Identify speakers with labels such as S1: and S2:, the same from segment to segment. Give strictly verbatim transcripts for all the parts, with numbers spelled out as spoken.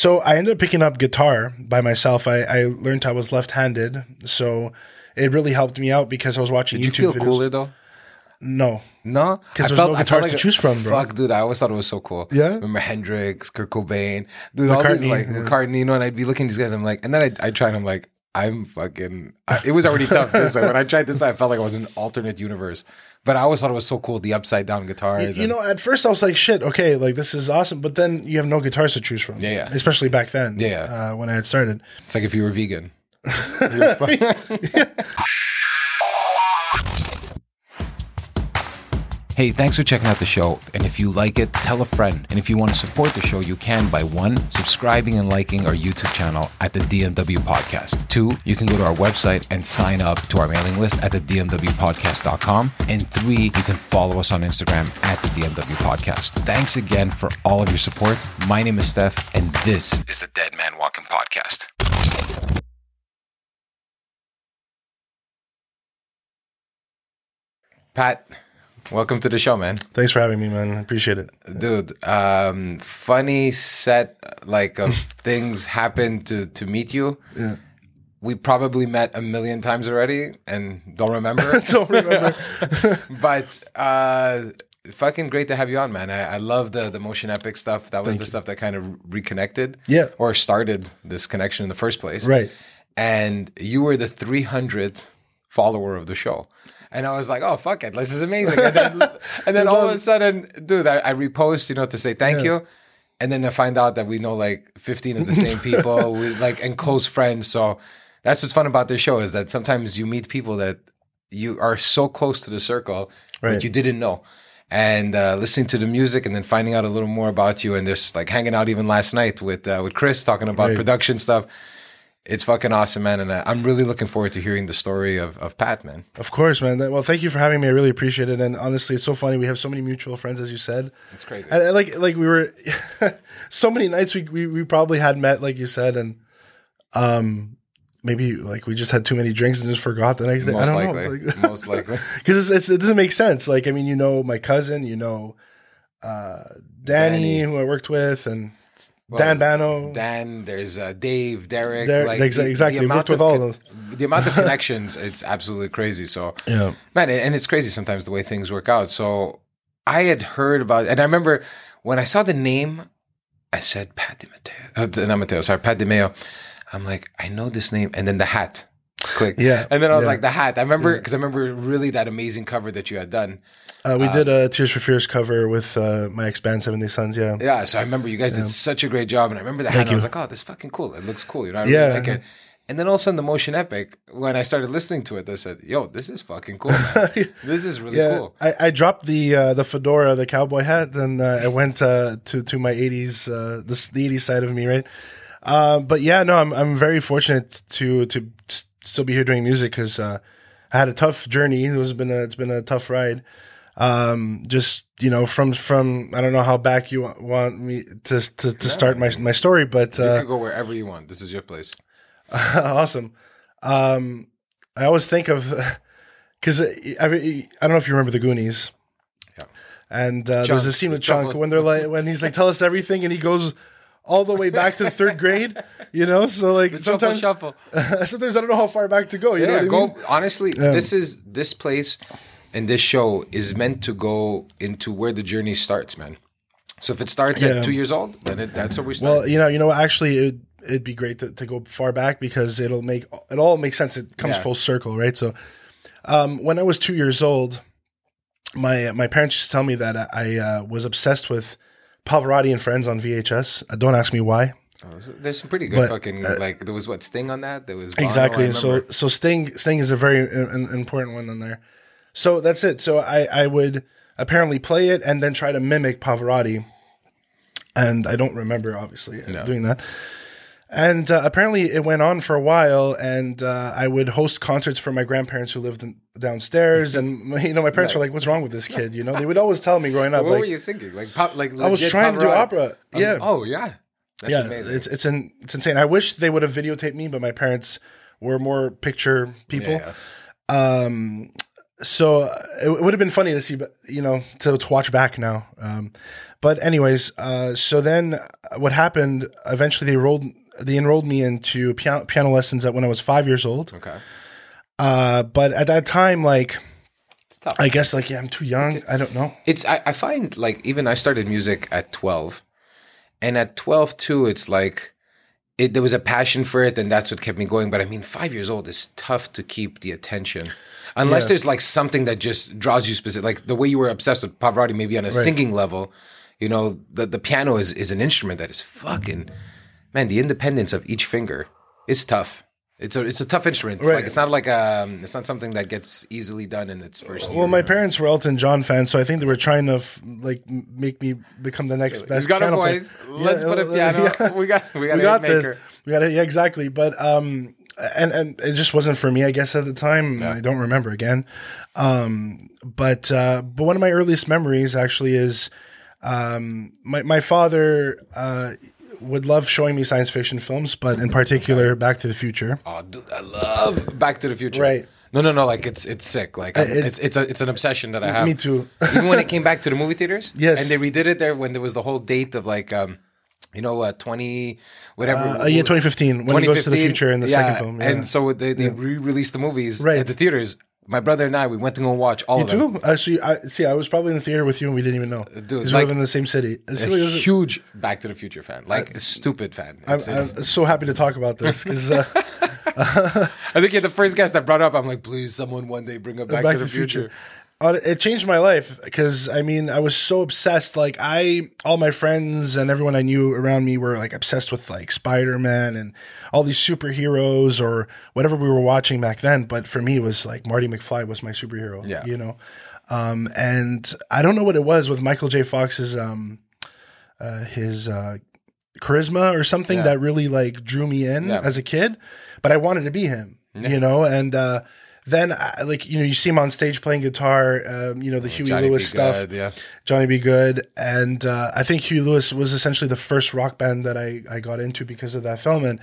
S1: So I ended up picking up guitar by myself. I, I learned I was left-handed, so it really helped me out because I was watching
S2: Did
S1: YouTube
S2: you feel
S1: videos.
S2: cooler though?
S1: No.
S2: No?
S1: Because
S2: I
S1: there's
S2: felt-
S1: no
S2: I felt
S1: guitars
S2: like
S1: to
S2: a-
S1: choose from, bro.
S2: Fuck, dude, I always thought it was so cool.
S1: Yeah?
S2: Remember Hendrix, Kurt Cobain, dude, all these
S1: McCartney,
S2: like
S1: yeah.
S2: McCartney, you know, and I'd be looking at these guys, I'm like, and then I, I tried, and I'm like, I'm fucking, I, it was already tough this way. When I tried this way, I felt like I was in an alternate universe. But I always thought it was so cool, the upside down guitars.
S1: You
S2: and-
S1: know, at first I was like, shit, okay, like this is awesome. But then you have no guitars to choose from.
S2: Yeah, yeah.
S1: Especially back then.
S2: Yeah, yeah.
S1: Uh, when I had started.
S2: It's like if you were vegan. You're fucking- Hey, thanks for checking out the show. And if you like it, tell a friend. And if you want to support the show, you can by one, subscribing and liking our YouTube channel at the D M W Podcast. Two, you can go to our website and sign up to our mailing list at the d m w podcast dot com. And three, you can follow us on Instagram at the D M W Podcast. Thanks again for all of your support. My name is Steph, and this is the Dead Man Walking Podcast. Pat, welcome to the show, man.
S1: Thanks for having me, man. I appreciate it.
S2: Dude, um, funny set like of things happened to to meet you.
S1: Yeah.
S2: We probably met a million times already and don't remember.
S1: Don't remember.
S2: But uh, fucking great to have you on, man. I, I love the the Motion Epic stuff. That was
S1: Thank
S2: the
S1: you.
S2: stuff that kind of reconnected,
S1: Yeah.
S2: or started this connection in the first place,
S1: Right.
S2: And you were the three hundredth follower of the show. And I was like, oh, fuck it. This is amazing. And then, and then all of a sudden, dude, I, I repost, you know, to say thank
S1: Yeah.
S2: you. And then I find out that we know like fifteen of the same people, we like and close friends. So that's what's fun about this show is that sometimes you meet people that you are so close to the circle,
S1: Right.
S2: but you didn't know. And uh, listening to the music and then finding out a little more about you and just like hanging out even last night with uh, with Chris talking about
S1: Right.
S2: production stuff. It's fucking awesome, man. And I, I'm really looking forward to hearing the story of, of Pat, man.
S1: Of course, man. That- Well, thank you for having me. I really appreciate it. And honestly, it's so funny. We have so many mutual friends, as you said.
S2: It's crazy.
S1: And, and like, like we were, so many nights we, we we probably had met, like you said, and um, maybe like we just had too many drinks and just forgot the next day.
S2: Most
S1: I don't
S2: likely.
S1: know. It's like-
S2: Most likely.
S1: Because it's, it's, it doesn't make sense. Like, I mean, you know, my cousin, you know, uh, Danny,
S2: Danny.
S1: who I worked with, and
S2: Well,
S1: Dan Bano.
S2: Dan, there's uh, Dave, Derek.
S1: Derek,
S2: like
S1: exa-
S2: the-
S1: exactly.
S2: the
S1: Worked
S2: amount
S1: with
S2: of
S1: all
S2: con-
S1: of those.
S2: The amount of connections, it's absolutely crazy. So,
S1: Yeah.
S2: man, and and it's crazy sometimes the way things work out. So, I had heard about, and I remember when I saw the name, I said Pat Di Matteo, uh, not Matteo, sorry, Pat Di Mayo. I'm like, I know this name, and then the hat, click,
S1: Yeah,
S2: and then I was
S1: yeah.
S2: like, the hat. I remember because I remember really that amazing cover that you had done.
S1: Uh, we did a Tears for Fears cover with uh, my ex band, seventy Sons. Yeah.
S2: Yeah, so I remember you guys did such a great job, and I remember the hat.
S1: Thank
S2: And I was
S1: you.
S2: like, "Oh, this is fucking cool. It looks cool." You know, I
S1: Yeah.
S2: really like it. And then all of a sudden, the Motion Epic. When I started listening to it, I said, "Yo, this is fucking cool. Man. This is really
S1: Yeah,
S2: cool."
S1: I, I dropped the uh, the fedora, the cowboy hat, and uh, I went uh, to to my eighties, uh, this the eighties side of me, right? Uh, but yeah, no, I'm I'm very fortunate to to s- still be here doing music because uh, I had a tough journey. It was been a, it's been a tough ride. Um, just you know, from from I don't know how back you want, want me to to, to start my my story, but
S2: You
S1: uh,
S2: can go wherever you want. This is your place.
S1: awesome. Um, I always think of because I, I don't know if you remember the Goonies.
S2: Yeah.
S1: And uh,
S2: Chunk,
S1: there's a scene
S2: the
S1: with Chunk
S2: trouble-
S1: when they're like when he's like, "Tell us everything," and he goes all the way back to the third grade. You know, so like
S2: The
S1: sometimes
S2: shuffle, shuffle.
S1: sometimes I don't know how far back to go. You know
S2: Yeah,
S1: what I
S2: go.
S1: mean?
S2: Honestly, this is this place and this show is meant to go into where the journey starts, man. So if it starts
S1: Yeah.
S2: at two years old, then it, that's where we start.
S1: Well, you know, you know, actually, it, it'd be great to, to go far back because it'll make it all makes sense. It comes
S2: Yeah.
S1: full circle, right? So, um, when I was two years old, my my parents used to tell me that I uh, was obsessed with Pavarotti and Friends on V H S. Uh, don't ask me why.
S2: Oh, so there's some pretty good
S1: But,
S2: fucking
S1: uh,
S2: like there was what Sting on that. There was Bono,
S1: Exactly.
S2: I
S1: And so
S2: remember.
S1: so Sting Sting is a very uh, an important one on there. So that's it. So I I would apparently play it and then try to mimic Pavarotti, and I don't remember obviously uh,
S2: No.
S1: doing that. And uh, apparently it went on for a while, and uh, I would host concerts for my grandparents who lived in, downstairs, and you know my parents were like, "What's wrong with this kid?" You know, they would always tell me growing up,
S2: What
S1: like,
S2: were you thinking? Like pop, like
S1: I was
S2: legit
S1: trying to do
S2: Pavarotti?
S1: opera.
S2: Um,
S1: Yeah.
S2: Oh yeah. That's
S1: yeah,
S2: amazing.
S1: it's it's in, it's insane. I wish they would have videotaped me, but my parents were more picture people.
S2: Yeah.
S1: Um, so uh, it, it would have been funny to see, but you know, to, to watch back now. Um, but anyways, uh, so then what happened? Eventually, they rolled they enrolled me into piano, piano lessons at when I was five years old.
S2: Okay.
S1: Uh, but at that time, like,
S2: It's tough.
S1: I guess, like, yeah, I'm too young. I don't know.
S2: It's I, I find like even I started music at twelve, and at twelve too, it's like it there was a passion for it, and that's what kept me going. But I mean, five years old is tough to keep the attention, unless
S1: Yeah.
S2: there's like something that just draws you specific, like the way you were obsessed with Pavarotti, maybe on a
S1: Right.
S2: singing level. You know, the the piano is is an instrument that is fucking man. The independence of each finger is tough. It's a it's a tough instrument. It's
S1: Right.
S2: like it's not like um it's not something that gets easily done in its first year.
S1: Well, my parents were Elton John fans, so I think they were trying to f- like m- make me become the next best.
S2: He's got a
S1: piano player.
S2: voice. Let's
S1: Yeah,
S2: put a
S1: uh,
S2: piano.
S1: yeah.
S2: We got we got,
S1: We
S2: a
S1: got
S2: hit
S1: this.
S2: maker.
S1: We got it. Yeah, exactly. But um, and and it just wasn't for me, I guess, at the time.
S2: Yeah.
S1: I don't remember again. Um, but uh, but one of my earliest memories actually is um, my my father uh would love showing me science fiction films, but in particular, Back to the Future.
S2: Oh, dude, I love Back to the Future.
S1: Right.
S2: No, no, no. Like it's it's sick. Like I'm-
S1: it's-
S2: it's it's a it's an obsession that I have.
S1: Me too.
S2: Even when it came back to the movie theaters.
S1: Yes.
S2: And they redid it there when there was the whole date of like um, you know, uh, twenty whatever.
S1: Uh, yeah, twenty fifteen when he goes to the
S2: 2015,
S1: future in the
S2: yeah,
S1: second film. Yeah.
S2: And so they they re-released the movies
S1: Right.
S2: at the theaters. My brother and I, we went to go watch all
S1: You
S2: of them.
S1: too? Actually, I see. I was probably in the theater with you, and we didn't even know.
S2: Dude,
S1: Because
S2: like-
S1: we live in the same city. It's
S2: A
S1: really- it was-
S2: huge Back to the Future fan, like a stupid fan.
S1: I'm,
S2: It's, it's,
S1: I'm so happy to talk about this because uh,
S2: I think you're the first guest that brought up. I'm like, please, someone one day bring up Back, to the, Future.
S1: Uh, it changed my life because I mean I was so obsessed. Like I, all my friends and everyone I knew around me were like obsessed with like Spider-Man and all these superheroes or whatever we were watching back then. But for me, it was like Marty McFly was my superhero.
S2: Yeah.
S1: you know. Um, and I don't know what it was with Michael J. Fox's um, uh, his uh, charisma or something
S2: Yeah.
S1: that really like drew me in
S2: Yeah.
S1: as a kid. But I wanted to be him, you know, and. Uh, Then, I, like, you know, you see him on stage playing guitar, um, you know, the Huey
S2: Johnny
S1: Lewis
S2: B.
S1: stuff,
S2: Good, yeah.
S1: Johnny B. Good. And uh, I think Huey Lewis was essentially the first rock band that I, I got into because of that film. And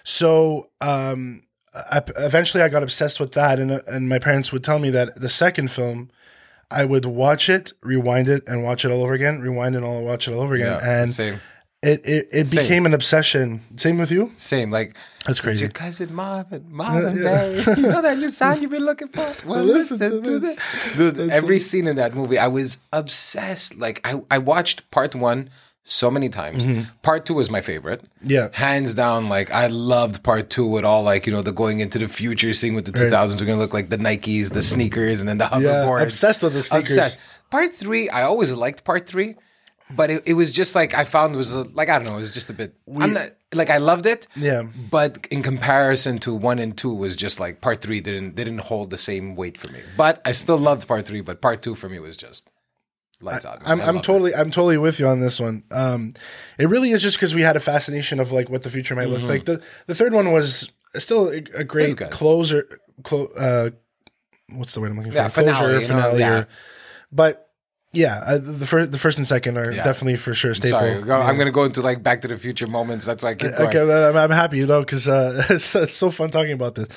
S1: so um, I, eventually I got obsessed with that. And, and my parents would tell me that the second film, I would watch it, rewind it, and watch it all over again, rewind it all, watch it all over again.
S2: Yeah,
S1: and
S2: same.
S1: it, it, it
S2: Same.
S1: became an obsession. Same with you?
S2: Same, like
S1: That's crazy.
S2: It's your cousin Marvin, Marvin Barry. You know that new sound you've been looking for. Well,
S1: Listen
S2: listen,
S1: to
S2: to
S1: this.
S2: this. Dude, every scene in that movie, I was obsessed. Like I, I watched part one so many times. Part two was my favorite.
S1: Yeah.
S2: hands down. Like I loved part two with all like you know the going into the future, seeing what the two thousands are gonna look like, the Nikes, the sneakers, and then the
S1: Yeah,
S2: hoverboards.
S1: obsessed with the sneakers.
S2: Obsessed. Part three, I always liked part three. But it, it was just like I found it was a, like I don't know, it was just a bit. I'm not like I loved it.
S1: Yeah.
S2: But in comparison to one and two, was just like part three didn't didn't hold the same weight for me. But I still loved part three. But part two for me was just lights out.
S1: I'm
S2: I
S1: I'm
S2: loved
S1: totally I'm totally with you on this one. Um, it really is just because we had a fascination of like what the future might look like. The the third one was still a, a great
S2: good.
S1: closer. Clo- uh, what's the word I'm looking for?
S2: Yeah, finale,
S1: Closure,
S2: you know,
S1: finale.
S2: yeah.
S1: Or, but yeah, uh, the first the first and second are
S2: Yeah.
S1: definitely for sure
S2: it.
S1: staple.
S2: Sorry, go-
S1: Yeah.
S2: I'm gonna go into like Back to the Future moments. That's why I keep going.
S1: Okay, well, I'm, I'm happy, you know, because uh, it's, it's so fun talking about this.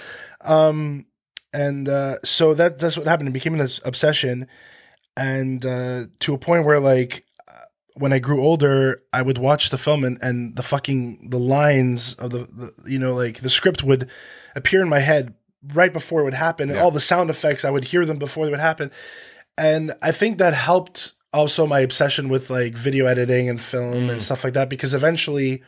S1: Um, and uh, so that that's what happened. It became an obsession, and uh, to a point where, like, when I grew older, I would watch the film, and, and the fucking the lines of the, the you know, like the script would appear in my head right before it would happen, and
S2: Yeah.
S1: all the sound effects I would hear them before they would happen, and I think that helped also my obsession with like video editing and film and stuff like that, because eventually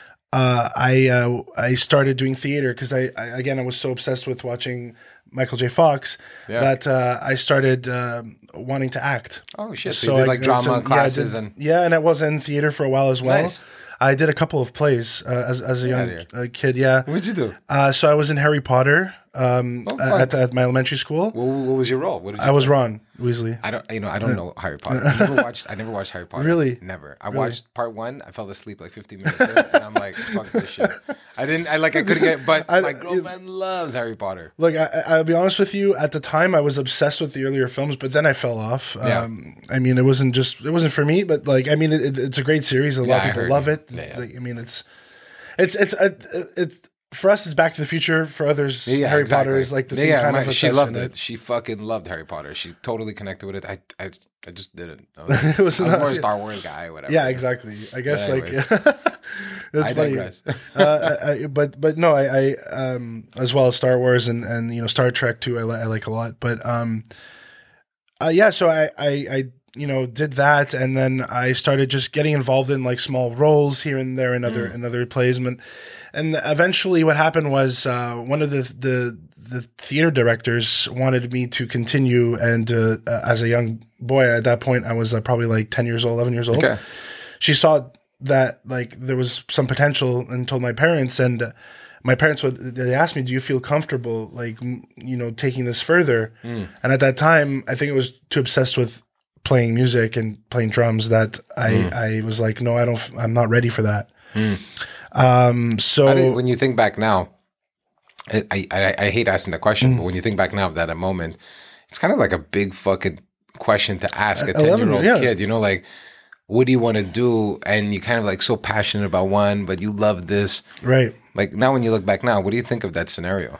S1: uh, I uh, I started doing theater because I, I again I was so obsessed with watching Michael J. Fox
S2: Yeah.
S1: that uh, I started um, wanting to act.
S2: Oh shit! So, you did
S1: I-
S2: like drama
S1: so, yeah, I
S2: classes
S1: did-
S2: and
S1: yeah, and I was in theater for a while as well.
S2: Nice.
S1: I did a couple of plays uh, as as a
S2: Yeah,
S1: young
S2: dude.
S1: uh, kid. Yeah,
S2: what'd you do?
S1: uh, so I was in Harry Potter um,
S2: Oh, fun.
S1: at, at my elementary school.
S2: What, what was your role? What did you
S1: I was Ron Weasley.
S2: I don't, you know, I don't know Harry Potter. I never watched. I never watched Harry Potter.
S1: Really?
S2: Never. I watched part one. I fell asleep like fifteen minutes in, and I'm like, fuck this shit. I didn't. I like. I couldn't get. But
S1: I-
S2: my girlfriend loves Harry Potter.
S1: Look, I, I- I'll be honest with you. At the time, I was obsessed with the earlier films, but then I fell off.
S2: Yeah.
S1: Um, I mean, it wasn't just it wasn't for me, but like, I mean, it, it, it's a great series. A lot
S2: Yeah,
S1: of
S2: I
S1: people
S2: heard
S1: love
S2: you.
S1: it.
S2: Yeah, yeah.
S1: Like, I mean, it's it's it's uh, it's for us, it's Back to the Future. For others,
S2: Yeah,
S1: Harry
S2: exactly.
S1: Potter is like the same
S2: yeah,
S1: kind
S2: my-
S1: of
S2: she
S1: obsession,
S2: loved
S1: right?
S2: it. She fucking loved Harry Potter. She totally connected with it. I, I, I just didn't. I was,
S1: It was
S2: I was
S1: not-
S2: more a Star Wars guy, whatever.
S1: Yeah, exactly. I guess
S2: But
S1: like
S2: anyways.
S1: that's
S2: I
S1: funny.
S2: digress.
S1: uh, I, I, but but no, I, I um as well as Star Wars and and you know Star Trek too. I, li- I like a lot. But um, uh, yeah. So I, I I you know did that, and then I started just getting involved in like small roles here and there in other
S2: Mm.
S1: in other plays, and and eventually what happened was uh, one of the the the theater directors wanted me to continue, and uh, uh, as a young boy at that point, I was uh, probably like ten years old, eleven years old.
S2: Okay.
S1: She saw that like there was some potential and told my parents, and uh, my parents would they asked me, do you feel comfortable like m- you know taking this further?
S2: Mm.
S1: And at that time I think I was too obsessed with playing music and playing drums that I
S2: Mm.
S1: I was like, no, I don't f- I'm not ready for that. Um so
S2: How do- when you think back now, I, I, I I hate asking the question,
S1: Mm.
S2: but when you think back now of that moment, it's kind of like a big fucking question to ask a
S1: Uh, eleven,
S2: ten-year-old
S1: yeah.
S2: kid. You know, like, what do you want to do? And you kind of like so passionate about one, but you love this.
S1: right.
S2: Like now when you look back now, what do you think of that scenario?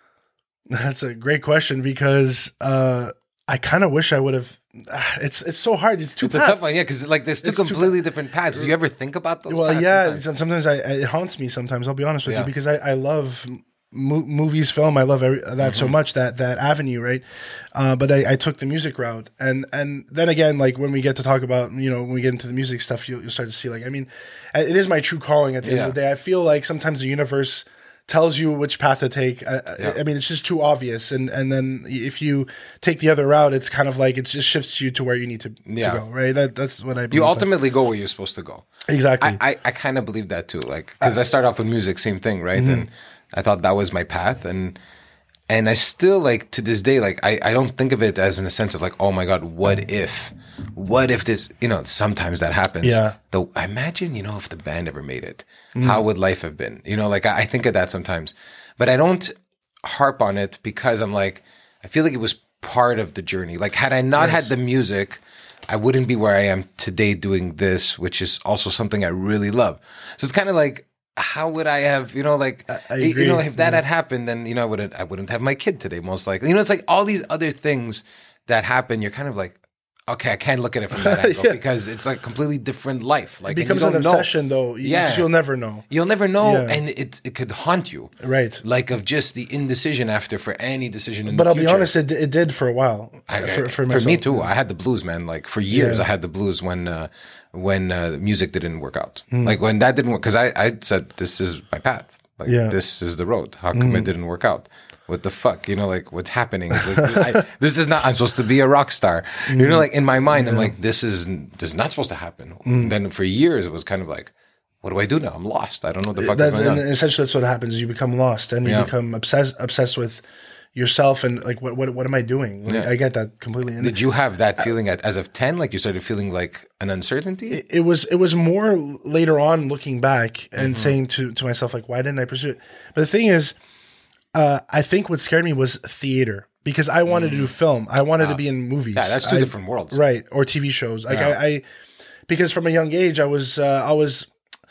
S1: That's a great question because uh I kind of wish I would have it's it's so hard. It's too
S2: It's a tough one, yeah, because like there's two
S1: It's too
S2: completely different paths. Do you ever think about those
S1: Well,
S2: paths
S1: yeah,
S2: sometimes?
S1: some- sometimes I, it haunts me. Sometimes I'll be honest with
S2: Yeah.
S1: you because I, I love mo- movies, film. I love every, that
S2: Mm-hmm.
S1: so much that that avenue, right? Uh, but I, I took the music route, and and then again, like when we get to talk about, you know, when we get into the music stuff, you'll, you'll start to see, like, I mean, it is my true calling. At the end of the
S2: Yeah.
S1: day, I feel like sometimes the universe tells you which path to take. I,
S2: Yeah.
S1: I, I mean, it's just too obvious, and and then if you take the other route, it's kind of like it just shifts you to where you need to,
S2: Yeah.
S1: to go, right? That that's what I believe.
S2: You ultimately go where you're supposed to go.
S1: exactly.
S2: I, I, I kind of believe that too. Like, because I started off with music, same thing, right?
S1: Mm-hmm.
S2: And I thought that was my path. And and I still, like, to this day, like, I, I don't think of it as in a sense of like, oh my God, what if? What if this, you know, sometimes that happens.
S1: Yeah.
S2: Though I imagine, you know, if the band ever made it,
S1: Mm.
S2: how would life have been? You know, like, I, I think of that sometimes. But I don't harp on it because I'm like, I feel like it was part of the journey. Like, had I not had the music, I wouldn't be where I am today doing this, which is also something I really love. So it's kind of like, how would I have, you know, like,
S1: I
S2: you
S1: agree.
S2: know, if that had happened, then, you know, I wouldn't, I wouldn't have my kid today, most likely. You know, it's like all these other things that happen. You're kind of like, okay, I can't look at it from that angle
S1: Yeah.
S2: because it's like completely different life. Like,
S1: it
S2: and you
S1: becomes an
S2: don't know.
S1: obsession, though.
S2: Yeah.
S1: Yeah, you'll never know.
S2: You'll never know,
S1: Yeah.
S2: and it it could haunt you,
S1: Right.
S2: like of just the indecision after for any decision in
S1: But
S2: the
S1: I'll
S2: future.
S1: be honest, it, it did for a while.
S2: I-
S1: uh, for,
S2: I-
S1: for,
S2: for me
S1: myself.
S2: too. I had the blues, man. Like for years,
S1: Yeah.
S2: I had the blues when uh, when uh, music didn't work out.
S1: Hmm.
S2: Like when that didn't work, because I, I said this is my path. Like
S1: Yeah. Hmm.
S2: this is the road. How come it didn't work out? What the fuck? You know, like what's happening? Like, I, this is not. I'm supposed to be a rock star.
S1: Hmm.
S2: You know, like in my mind, I'm like, this is this is not supposed to happen.
S1: Hmm.
S2: Then for years, it was kind of like, what do I do now? I'm lost. I don't know what the fuck
S1: That's,
S2: is going
S1: and
S2: on.
S1: essentially, that's what happens. You become lost, and you
S2: Yeah.
S1: become obsessed obsessed with yourself, and like, what what what am I doing? Like,
S2: Yeah.
S1: I get that completely. And
S2: Did you have that feeling at as of ten? Like you started feeling like an uncertainty?
S1: it, it was it was more later on, looking back and
S2: Mm-hmm.
S1: saying to to myself, like, why didn't I pursue it? But the thing is, uh, I think what scared me was theater, because I wanted to do film. I wanted to be in movies.
S2: Mm. yeah, that's two
S1: I-
S2: different worlds.
S1: right? Or T V shows. Like
S2: Yeah.
S1: I, I, because from a young age, I was uh, I was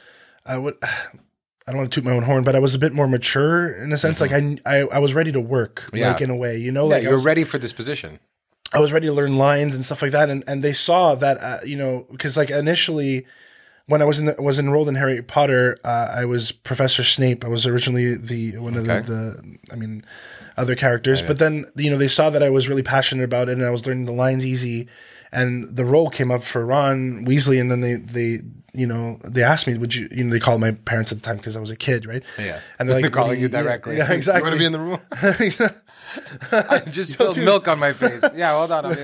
S1: I would. I don't want to toot my own horn, but I was a bit more mature in a sense. Like I, I, I was ready to work,
S2: Yeah.
S1: like in a way, you know,
S2: Yeah,
S1: like I
S2: you're
S1: was,
S2: ready for this position.
S1: I was ready to learn lines and stuff like that. And, and they saw that, uh, you know, because like initially when I was in the, was enrolled in Harry Potter, uh, I was Professor Snape. I was originally the, one of
S2: Okay.
S1: the, the, I mean, other characters, but then, you know, they saw that I was really passionate about it and I was learning the lines easy, and the role came up for Ron Weasley. And then they, they, you know, they asked me, would you, you know, they called my parents at the time because I was a kid, right?
S2: Yeah.
S1: And they're like,
S2: calling
S1: "Would
S2: you
S1: yeah,
S2: directly.
S1: Yeah, exactly.
S2: You want to be in the room? I just spilled milk on my face. Yeah, hold on. I'll be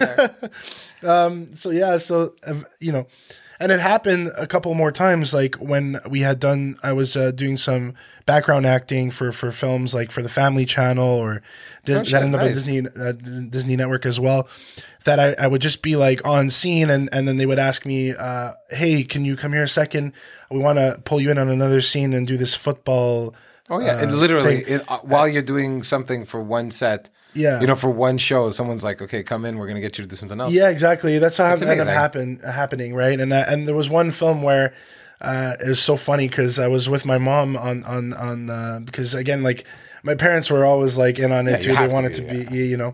S2: there.
S1: so yeah, so uh, you know, and it happened a couple more times. Like when we had done, I was uh, doing some background acting for for films, like for the Family Channel, or Dis-
S2: Oh, shit,
S1: that ended up on
S2: nice.
S1: Disney uh, Disney Network as well. That I, I would just be like on scene, and and then they would ask me, uh, "Hey, can you come here a second? We want to pull you in on another scene and do this football."
S2: Oh, yeah. and
S1: uh,
S2: literally,
S1: thing."
S2: it, uh, while you're doing something for one set,
S1: Yeah.
S2: you know, for one show, someone's like, okay, come in. We're going to get you to do something else.
S1: Yeah, exactly. That's how it ended up
S2: amazing.
S1: happen, happening, right? And uh, and there was one film where uh, it was so funny because I was with my mom on on on uh, because again, like my parents were always like in on it
S2: Yeah,
S1: too.
S2: you
S1: They
S2: have to
S1: wanted
S2: be,
S1: to be,
S2: yeah.
S1: you know.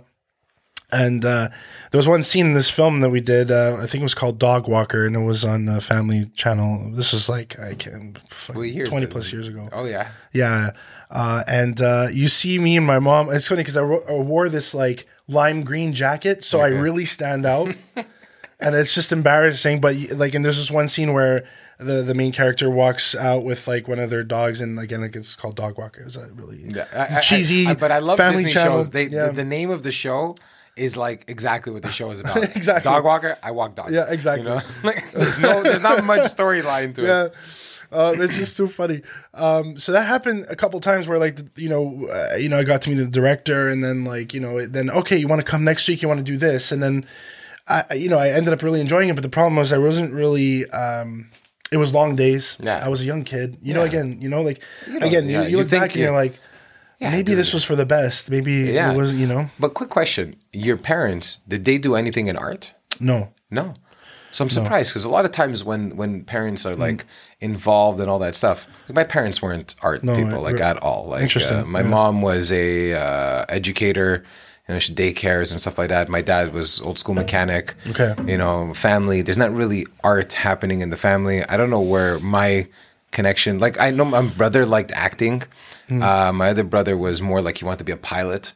S1: And uh, there was one scene in this film that we did. Uh, I think it was called Dog Walker, and it was on uh, Family Channel. This was like I can
S2: What years
S1: twenty
S2: is
S1: plus
S2: it?
S1: years ago.
S2: Oh yeah.
S1: Yeah, uh, and uh, you see me and my mom. It's funny because I, ro- I wore this like lime green jacket, so I really stand out, and it's just embarrassing. But like, and there's this one scene where the the main character walks out with like one of their dogs, and again, like it's called Dog Walker. It's a really
S2: Yeah, I- I-
S1: cheesy,
S2: I- but I love
S1: Family
S2: Disney
S1: Channel.
S2: shows. They
S1: yeah.
S2: the, the name of the show is like exactly what the show is about.
S1: Exactly.
S2: Dog walker. I walk dogs.
S1: Yeah, exactly.
S2: You know? Like, there's no, there's not much storyline to it.
S1: yeah. Um, it's just so funny. Um, so that happened a couple times where, like, you know, uh, you know, I got to meet the director, and then, like, you know, then okay, you want to come next week? You want to do this? And then, I, you know, I ended up really enjoying it. But the problem was, I wasn't really. Um, it was long days.
S2: Yeah.
S1: I was a young kid. You know,
S2: Yeah.
S1: again, you know, like
S2: You know,
S1: again,
S2: yeah,
S1: you, you
S2: you
S1: look
S2: think
S1: back and
S2: you-
S1: you're like,
S2: Yeah,
S1: maybe
S2: dude.
S1: this was for the best. Maybe
S2: Yeah.
S1: it was, you know,
S2: But quick question: your parents, did they do anything in art?
S1: no.
S2: No. So I'm surprised because a lot of times when when parents are like involved in all that stuff, like my parents weren't art people like
S1: right.
S2: at all. Like
S1: Interesting,
S2: uh, my
S1: yeah.
S2: mom was a uh, educator, you know, she daycares and stuff like that. My dad was old school mechanic.
S1: Okay.
S2: You know, family. There's not really art happening in the family. I don't know where my connection. Like I know my brother liked acting.
S1: Hmm.
S2: Uh, my other brother was more like he wanted to be a pilot.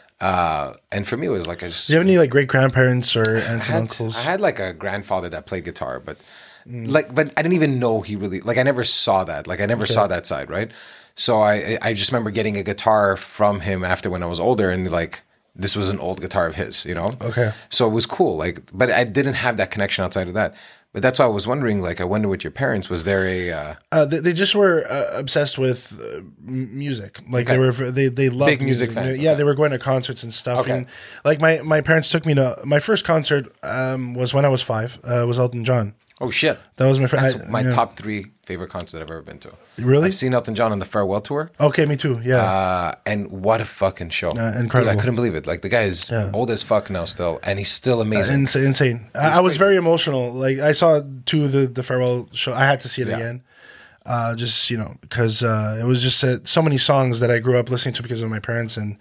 S2: Uh, and for me, it was like I just
S1: Do you have any like great grandparents or aunts
S2: I
S1: and
S2: had,
S1: uncles?
S2: I had like a grandfather that played guitar, but like, but I didn't even know he really like. I never saw that. Like, I never saw that side, right? So I, I just remember getting a guitar from him after when I was older, and like this was an old guitar of his, you know.
S1: Okay.
S2: So it was cool, like, but I didn't have that connection outside of that. But that's why I was wondering, like, I wonder with your parents, was there a uh,
S1: Uh, they, they just were uh, obsessed with uh, m- music. Like
S2: Okay.
S1: they were, they they loved
S2: Big music fans,
S1: Yeah,
S2: okay.
S1: they were going to concerts and stuff.
S2: Okay.
S1: And like my my parents took me to my first concert um, was when I was five. Uh, was Elton John.
S2: oh shit?
S1: That was my first.
S2: That's my top three favorite concert I've ever been to.
S1: Really?
S2: I've seen Elton John on the farewell tour.
S1: Okay, me too. Yeah.
S2: Uh, and what a fucking show.
S1: Uh, incredible.
S2: Dude, I couldn't believe it. Like, the guy is old as fuck now still, and he's still amazing.
S1: insane. insane. I, I was
S2: crazy.
S1: very emotional. Like I saw two of the the farewell show. I had to see it
S2: Yeah.
S1: again. Uh, just you know, because uh, it was just uh, so many songs that I grew up listening to because of my parents, and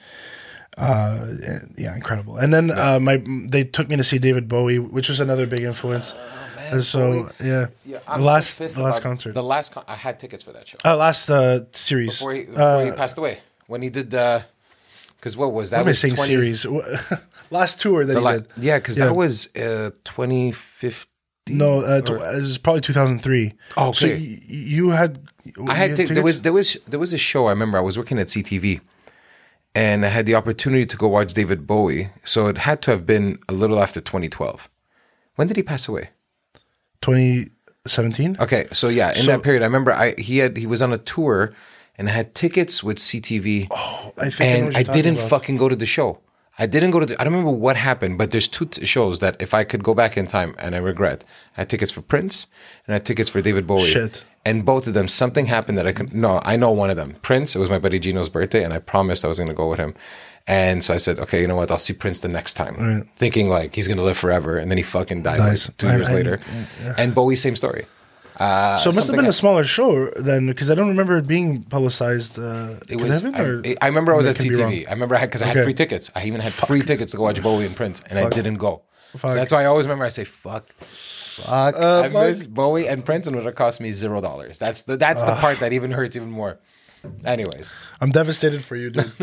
S1: uh, yeah, incredible. And then uh, my they took me to see David Bowie, which was another big influence. And so
S2: Bowie.
S1: yeah,
S2: Yeah,
S1: the
S2: I'm
S1: last
S2: so pissed
S1: the last
S2: about-
S1: concert,
S2: The last con- I had tickets for that show.
S1: uh, last uh, series.
S2: Before he, before
S1: uh,
S2: he passed away. When he did the... Because what was that?
S1: what am I
S2: was
S1: saying?
S2: twenty
S1: Series. last tour that
S2: the
S1: he
S2: la-
S1: did.
S2: Yeah, because
S1: Yeah.
S2: that was uh, twenty fifteen.
S1: No, uh, tw-
S2: or-
S1: it was probably two thousand three.
S2: Oh,
S1: So
S2: okay.
S1: y- you had.
S2: I had
S1: you
S2: to, there was there was there was a show I remember I was working at C T V, and I had the opportunity to go watch David Bowie. So it had to have been a little after twenty twelve. When did he pass away?
S1: twenty seventeen.
S2: Okay, so yeah, in
S1: So-
S2: that period, I remember I he had he was on a tour, and I had tickets with C T V,
S1: Oh, I think I know
S2: and
S1: what you're
S2: I
S1: talking
S2: didn't
S1: about.
S2: fucking go to the show. I didn't go to the. I don't remember what happened, but there's two t- shows that if I could go back in time, and I regret, I had tickets for Prince and I had tickets for David Bowie.
S1: Shit.
S2: And both of them, something happened that I could. No, I know one of them. Prince. It was my buddy Gino's birthday, and I promised I was going to go with him. And so I said, okay, you know what? I'll see Prince the next time,
S1: Right.
S2: thinking like he's going to live forever, and then he fucking died
S1: Dies.
S2: like two
S1: I-
S2: years
S1: I-
S2: later. And Bowie, same story. Uh,
S1: So it must have
S2: something
S1: been a
S2: hap-
S1: smaller show then, because I don't remember it being publicized. Uh,
S2: It
S1: could
S2: was.
S1: have been,
S2: I,
S1: or-
S2: I remember I was
S1: I
S2: at
S1: could be
S2: C T
S1: wrong.
S2: V. I remember I had because I had
S1: Okay.
S2: free tickets. I even had free tickets to go watch Bowie and Prince, and I didn't go. So
S1: Fuck.
S2: that's why I always remember I say fuck, fuck.
S1: Uh,
S2: I miss Bowie and Prince, and it would have cost me zero dollars. That's the that's the part that even hurts even more. Anyways,
S1: I'm devastated for you, dude.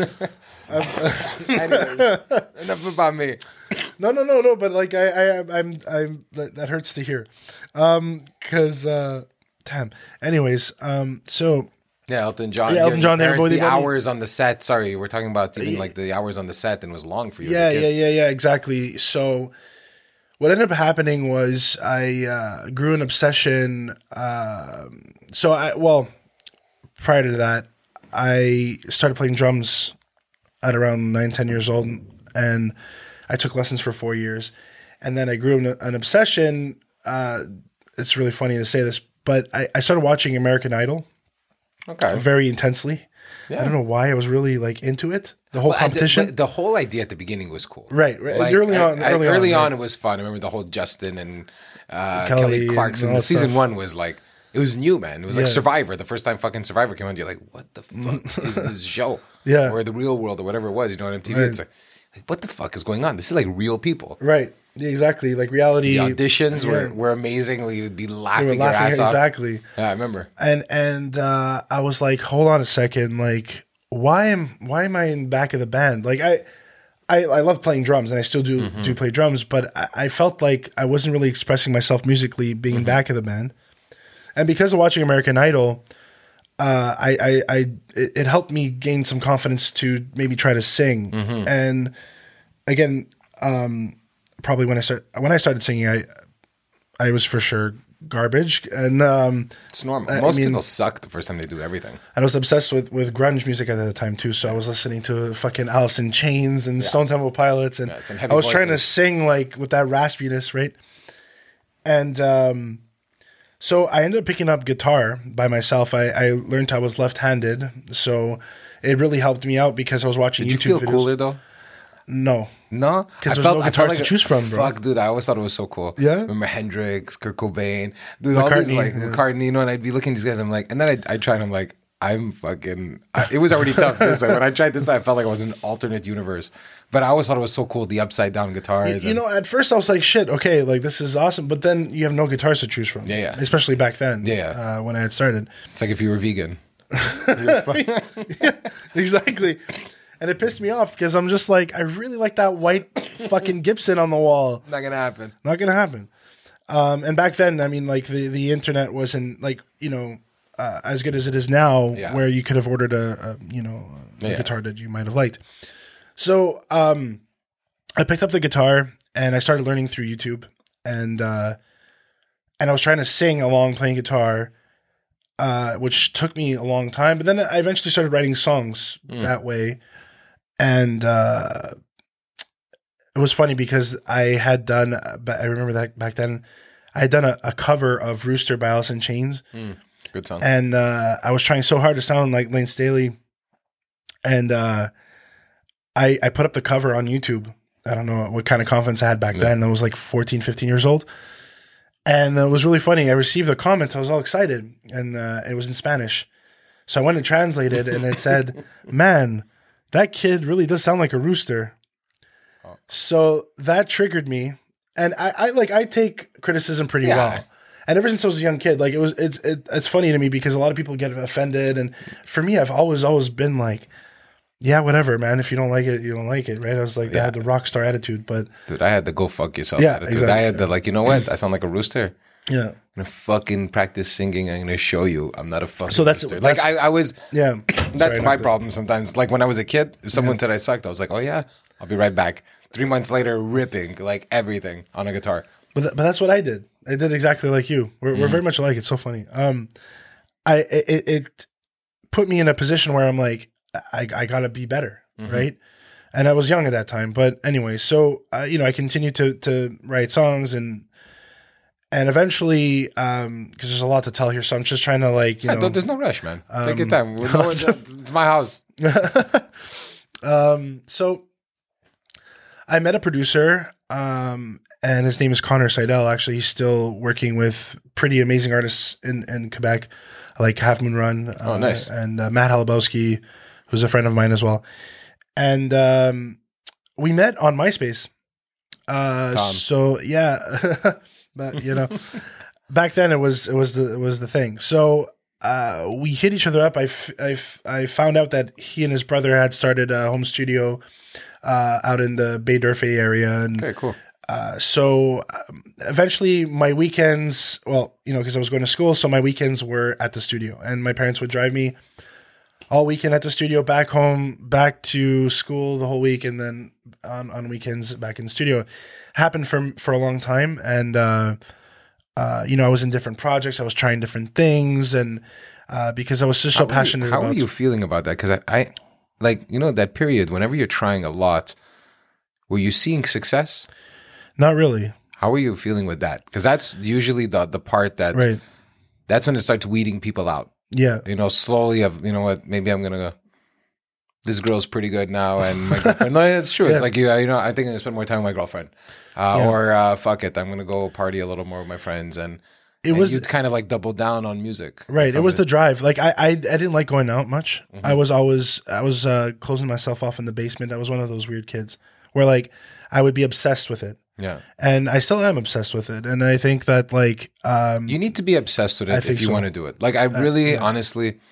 S2: anyways, enough about me.
S1: no, no, no, no. But like, I, I, I'm, I'm. That, that hurts to hear. Um, because, uh, damn. Anyways, um, so
S2: Yeah, Elton John.
S1: Yeah,
S2: your-
S1: Elton John,
S2: your
S1: David
S2: parents,
S1: Bowie,
S2: the
S1: they both-
S2: hours on the set. Sorry, we're talking about even like the hours on the set, and it was long for you.
S1: yeah,
S2: as a
S1: yeah,
S2: kid.
S1: yeah, yeah, exactly. So, what ended up happening was I uh, grew an obsession. Um so I well, prior to that, I started playing drums at around nine, ten years old, and I took lessons for four years, and then I grew an, an obsession. Uh, it's really funny to say this, but I, I started watching American Idol
S2: Okay.
S1: very intensely.
S2: Yeah.
S1: I don't know why I was really like into it. The whole
S2: Well, I did-
S1: competition.
S2: but the whole idea at the beginning was cool.
S1: Right, right.
S2: Like,
S1: Early
S2: I-
S1: on-
S2: I-
S1: early
S2: early
S1: on,
S2: on,
S1: right.
S2: it was fun. I remember the whole Justin and uh,
S1: Kelly
S2: Kelly
S1: and
S2: Clarkson.
S1: all
S2: The
S1: that
S2: season
S1: stuff.
S2: one was like It was new, man. It was
S1: Yeah.
S2: like Survivor. The first time fucking Survivor came on, you're like, what the fuck is this show?
S1: Yeah.
S2: Or the real world or whatever it was, you know, on M T V.
S1: Right.
S2: It's like, like, what the fuck is going on? This is like real people.
S1: Right. Yeah, exactly. Like reality.
S2: The auditions
S1: yeah.
S2: were, were amazing. We would be
S1: They
S2: laughing,
S1: were
S2: your
S1: laughing
S2: ass off.
S1: exactly.
S2: Yeah, I remember.
S1: And and uh, I was like, hold on a second, like why am why am I in back of the band? Like I I, I love playing drums and I still do
S2: Mm-hmm.
S1: do play drums, but I, I felt like I wasn't really expressing myself musically being
S2: Mm-hmm.
S1: in back of the band. And because of watching American Idol, uh, I, I, I it, it helped me gain some confidence to maybe try to sing.
S2: Mm-hmm.
S1: And again, um, probably when I start when I started singing, I I was for sure garbage, and um,
S2: It's normal.
S1: I
S2: Most
S1: mean-
S2: people suck the first time they do everything.
S1: I was obsessed with, with grunge music at the time too. So I was listening to fucking Alice in Chains and Stone Temple Pilots, and
S2: Yeah, some heavy
S1: I was trying to
S2: voices.
S1: sing like with that raspiness, right? And um, so I ended up picking up guitar by myself. I, I learned I was left-handed, so it really helped me out because I was watching
S2: Did you
S1: YouTube
S2: feel
S1: videos.
S2: cooler though?
S1: No,
S2: No,
S1: 'Cause
S2: I
S1: there's no
S2: I
S1: guitars to
S2: a-
S1: choose from, bro.
S2: Fuck, dude, I always thought it was so cool.
S1: Yeah?
S2: Remember Hendrix, Kurt Cobain, dude, all these
S1: McCartney,
S2: like
S1: yeah.
S2: McCartney, you know, and I'd be looking at these guys. I'm like, and then I I tried. And I'm like, I'm fucking. I, it was already tough this way. When I tried this way, I felt like I was in an alternate universe. But I always thought it was so cool, the upside down guitars.
S1: you
S2: and-
S1: know, at first I was like, "Shit, okay, like this is awesome," but then you have no guitars to choose from.
S2: Yeah, yeah.
S1: Especially back then.
S2: Yeah, yeah.
S1: Uh, when I had started.
S2: it's like if you were vegan.
S1: Exactly. And it pissed me off because I'm just like, I really like that white fucking Gibson on the wall.
S2: Not gonna happen.
S1: Not gonna happen. Um, and back then, I mean, like the, the internet wasn't like, you know, uh, as good as it is now,
S2: Yeah.
S1: where you could have ordered a, a you know, a
S2: Yeah.
S1: guitar that you might have liked. So um, I picked up the guitar and I started learning through YouTube, and uh, and I was trying to sing along playing guitar. Uh, which took me a long time, but then I eventually started writing songs that way. And uh, it was funny because I had done, but I remember that back then, I had done a, a cover of Rooster by Alice in Chains.
S2: Good song.
S1: And uh, I was trying so hard to sound like Lane Staley. And uh, I, I put up the cover on YouTube. I don't know what kind of confidence I had back
S2: Yeah.
S1: then. I was like fourteen, fifteen years old. And it was really funny. I received the comments. I was all excited. And uh, it was in Spanish. So I went and translated, and it said, "Man, that kid really does sound like a rooster."
S2: Oh.
S1: So that triggered me. And I, I like I take criticism pretty
S2: Yeah.
S1: well. And ever since I was a young kid, like it was it's it, it's funny to me because a lot of people get offended. And for me, I've always, always been like, yeah, whatever, man. If you don't like it, you don't like it, right? I was like, I had the rock star attitude, but
S2: Dude, I had the go fuck yourself
S1: Yeah,
S2: attitude.
S1: exactly.
S2: I had the like, you know what? I sound like a rooster.
S1: yeah.
S2: I'm gonna fucking practice singing. I'm gonna show you I'm not a fucking
S1: So that's-
S2: rooster. Like
S1: that's-
S2: I, I was
S1: Yeah.
S2: that's
S1: Sorry,
S2: my
S1: not to-
S2: problem sometimes. Like when I was a kid, if someone said I sucked, I was like, oh yeah, I'll be right back. Three months later, ripping like everything on a guitar.
S1: But th- but that's what I did. I did exactly like you. We're we're very much alike. It's so funny. Um, I it, it put me in a position where I'm like, I I gotta be better, right? And I was young at that time. But anyway, so uh, you know, I continued to to write songs and and eventually, um, because there's a lot to tell here, so I'm just trying to like you
S2: Yeah,
S1: know,
S2: don't- there's no rush, man. Take your time. We're no, it's my house.
S1: Um, so I met a producer, um, and his name is Connor Seidel. Actually, he's still working with pretty amazing artists in, in Quebec, like Half Moon Run.
S2: Oh,
S1: uh,
S2: nice.
S1: And uh, Matt Halabowski, who's a friend of mine as well. And um, we met on MySpace. Uh,
S2: Tom.
S1: so yeah, but you know, back then it was it was the it was the thing. So uh, we hit each other up. I, f- I, f- I found out that he and his brother had started a home studio uh, out in the Bay d'Urfé area, and
S2: Okay, cool.
S1: uh, so um, eventually my weekends, well, you know, because I was going to school, so my weekends were at the studio, and my parents would drive me all weekend at the studio, back home, back to school the whole week, and then on, on weekends back in the studio. Happened for for a long time, and uh, uh, you know, I was in different projects, I was trying different things, and uh, because I was just so
S2: How were you-
S1: passionate
S2: How
S1: about
S2: are you feeling about that? Because I, I, like, you know, that period, whenever you're trying a lot, were you seeing success?
S1: not really,
S2: How are you feeling with that? Because that's usually the the part that,
S1: right?
S2: that's when it starts weeding people out.
S1: Yeah,
S2: You know, slowly of, you know what, maybe I'm going to go, this girl's pretty good now. And my girlfriend, no, it's true.
S1: Yeah.
S2: It's like, you, you know, I think I'm going to spend more time with my girlfriend. Uh,
S1: Yeah.
S2: Or uh, fuck it, I'm going to go party a little more with my friends. And
S1: It was
S2: you'd kind of like double down on music.
S1: Right. It was the drive. Like I, I, I didn't like going out much. Mm-hmm. I was always, I was uh, closing myself off in the basement. I was one of those weird kids where like I would be obsessed with it.
S2: Yeah.
S1: And I still am obsessed with it. And I think that like, um,
S2: you need to be obsessed with it if you
S1: so.
S2: want to do it. Like I really, uh, yeah. honestly,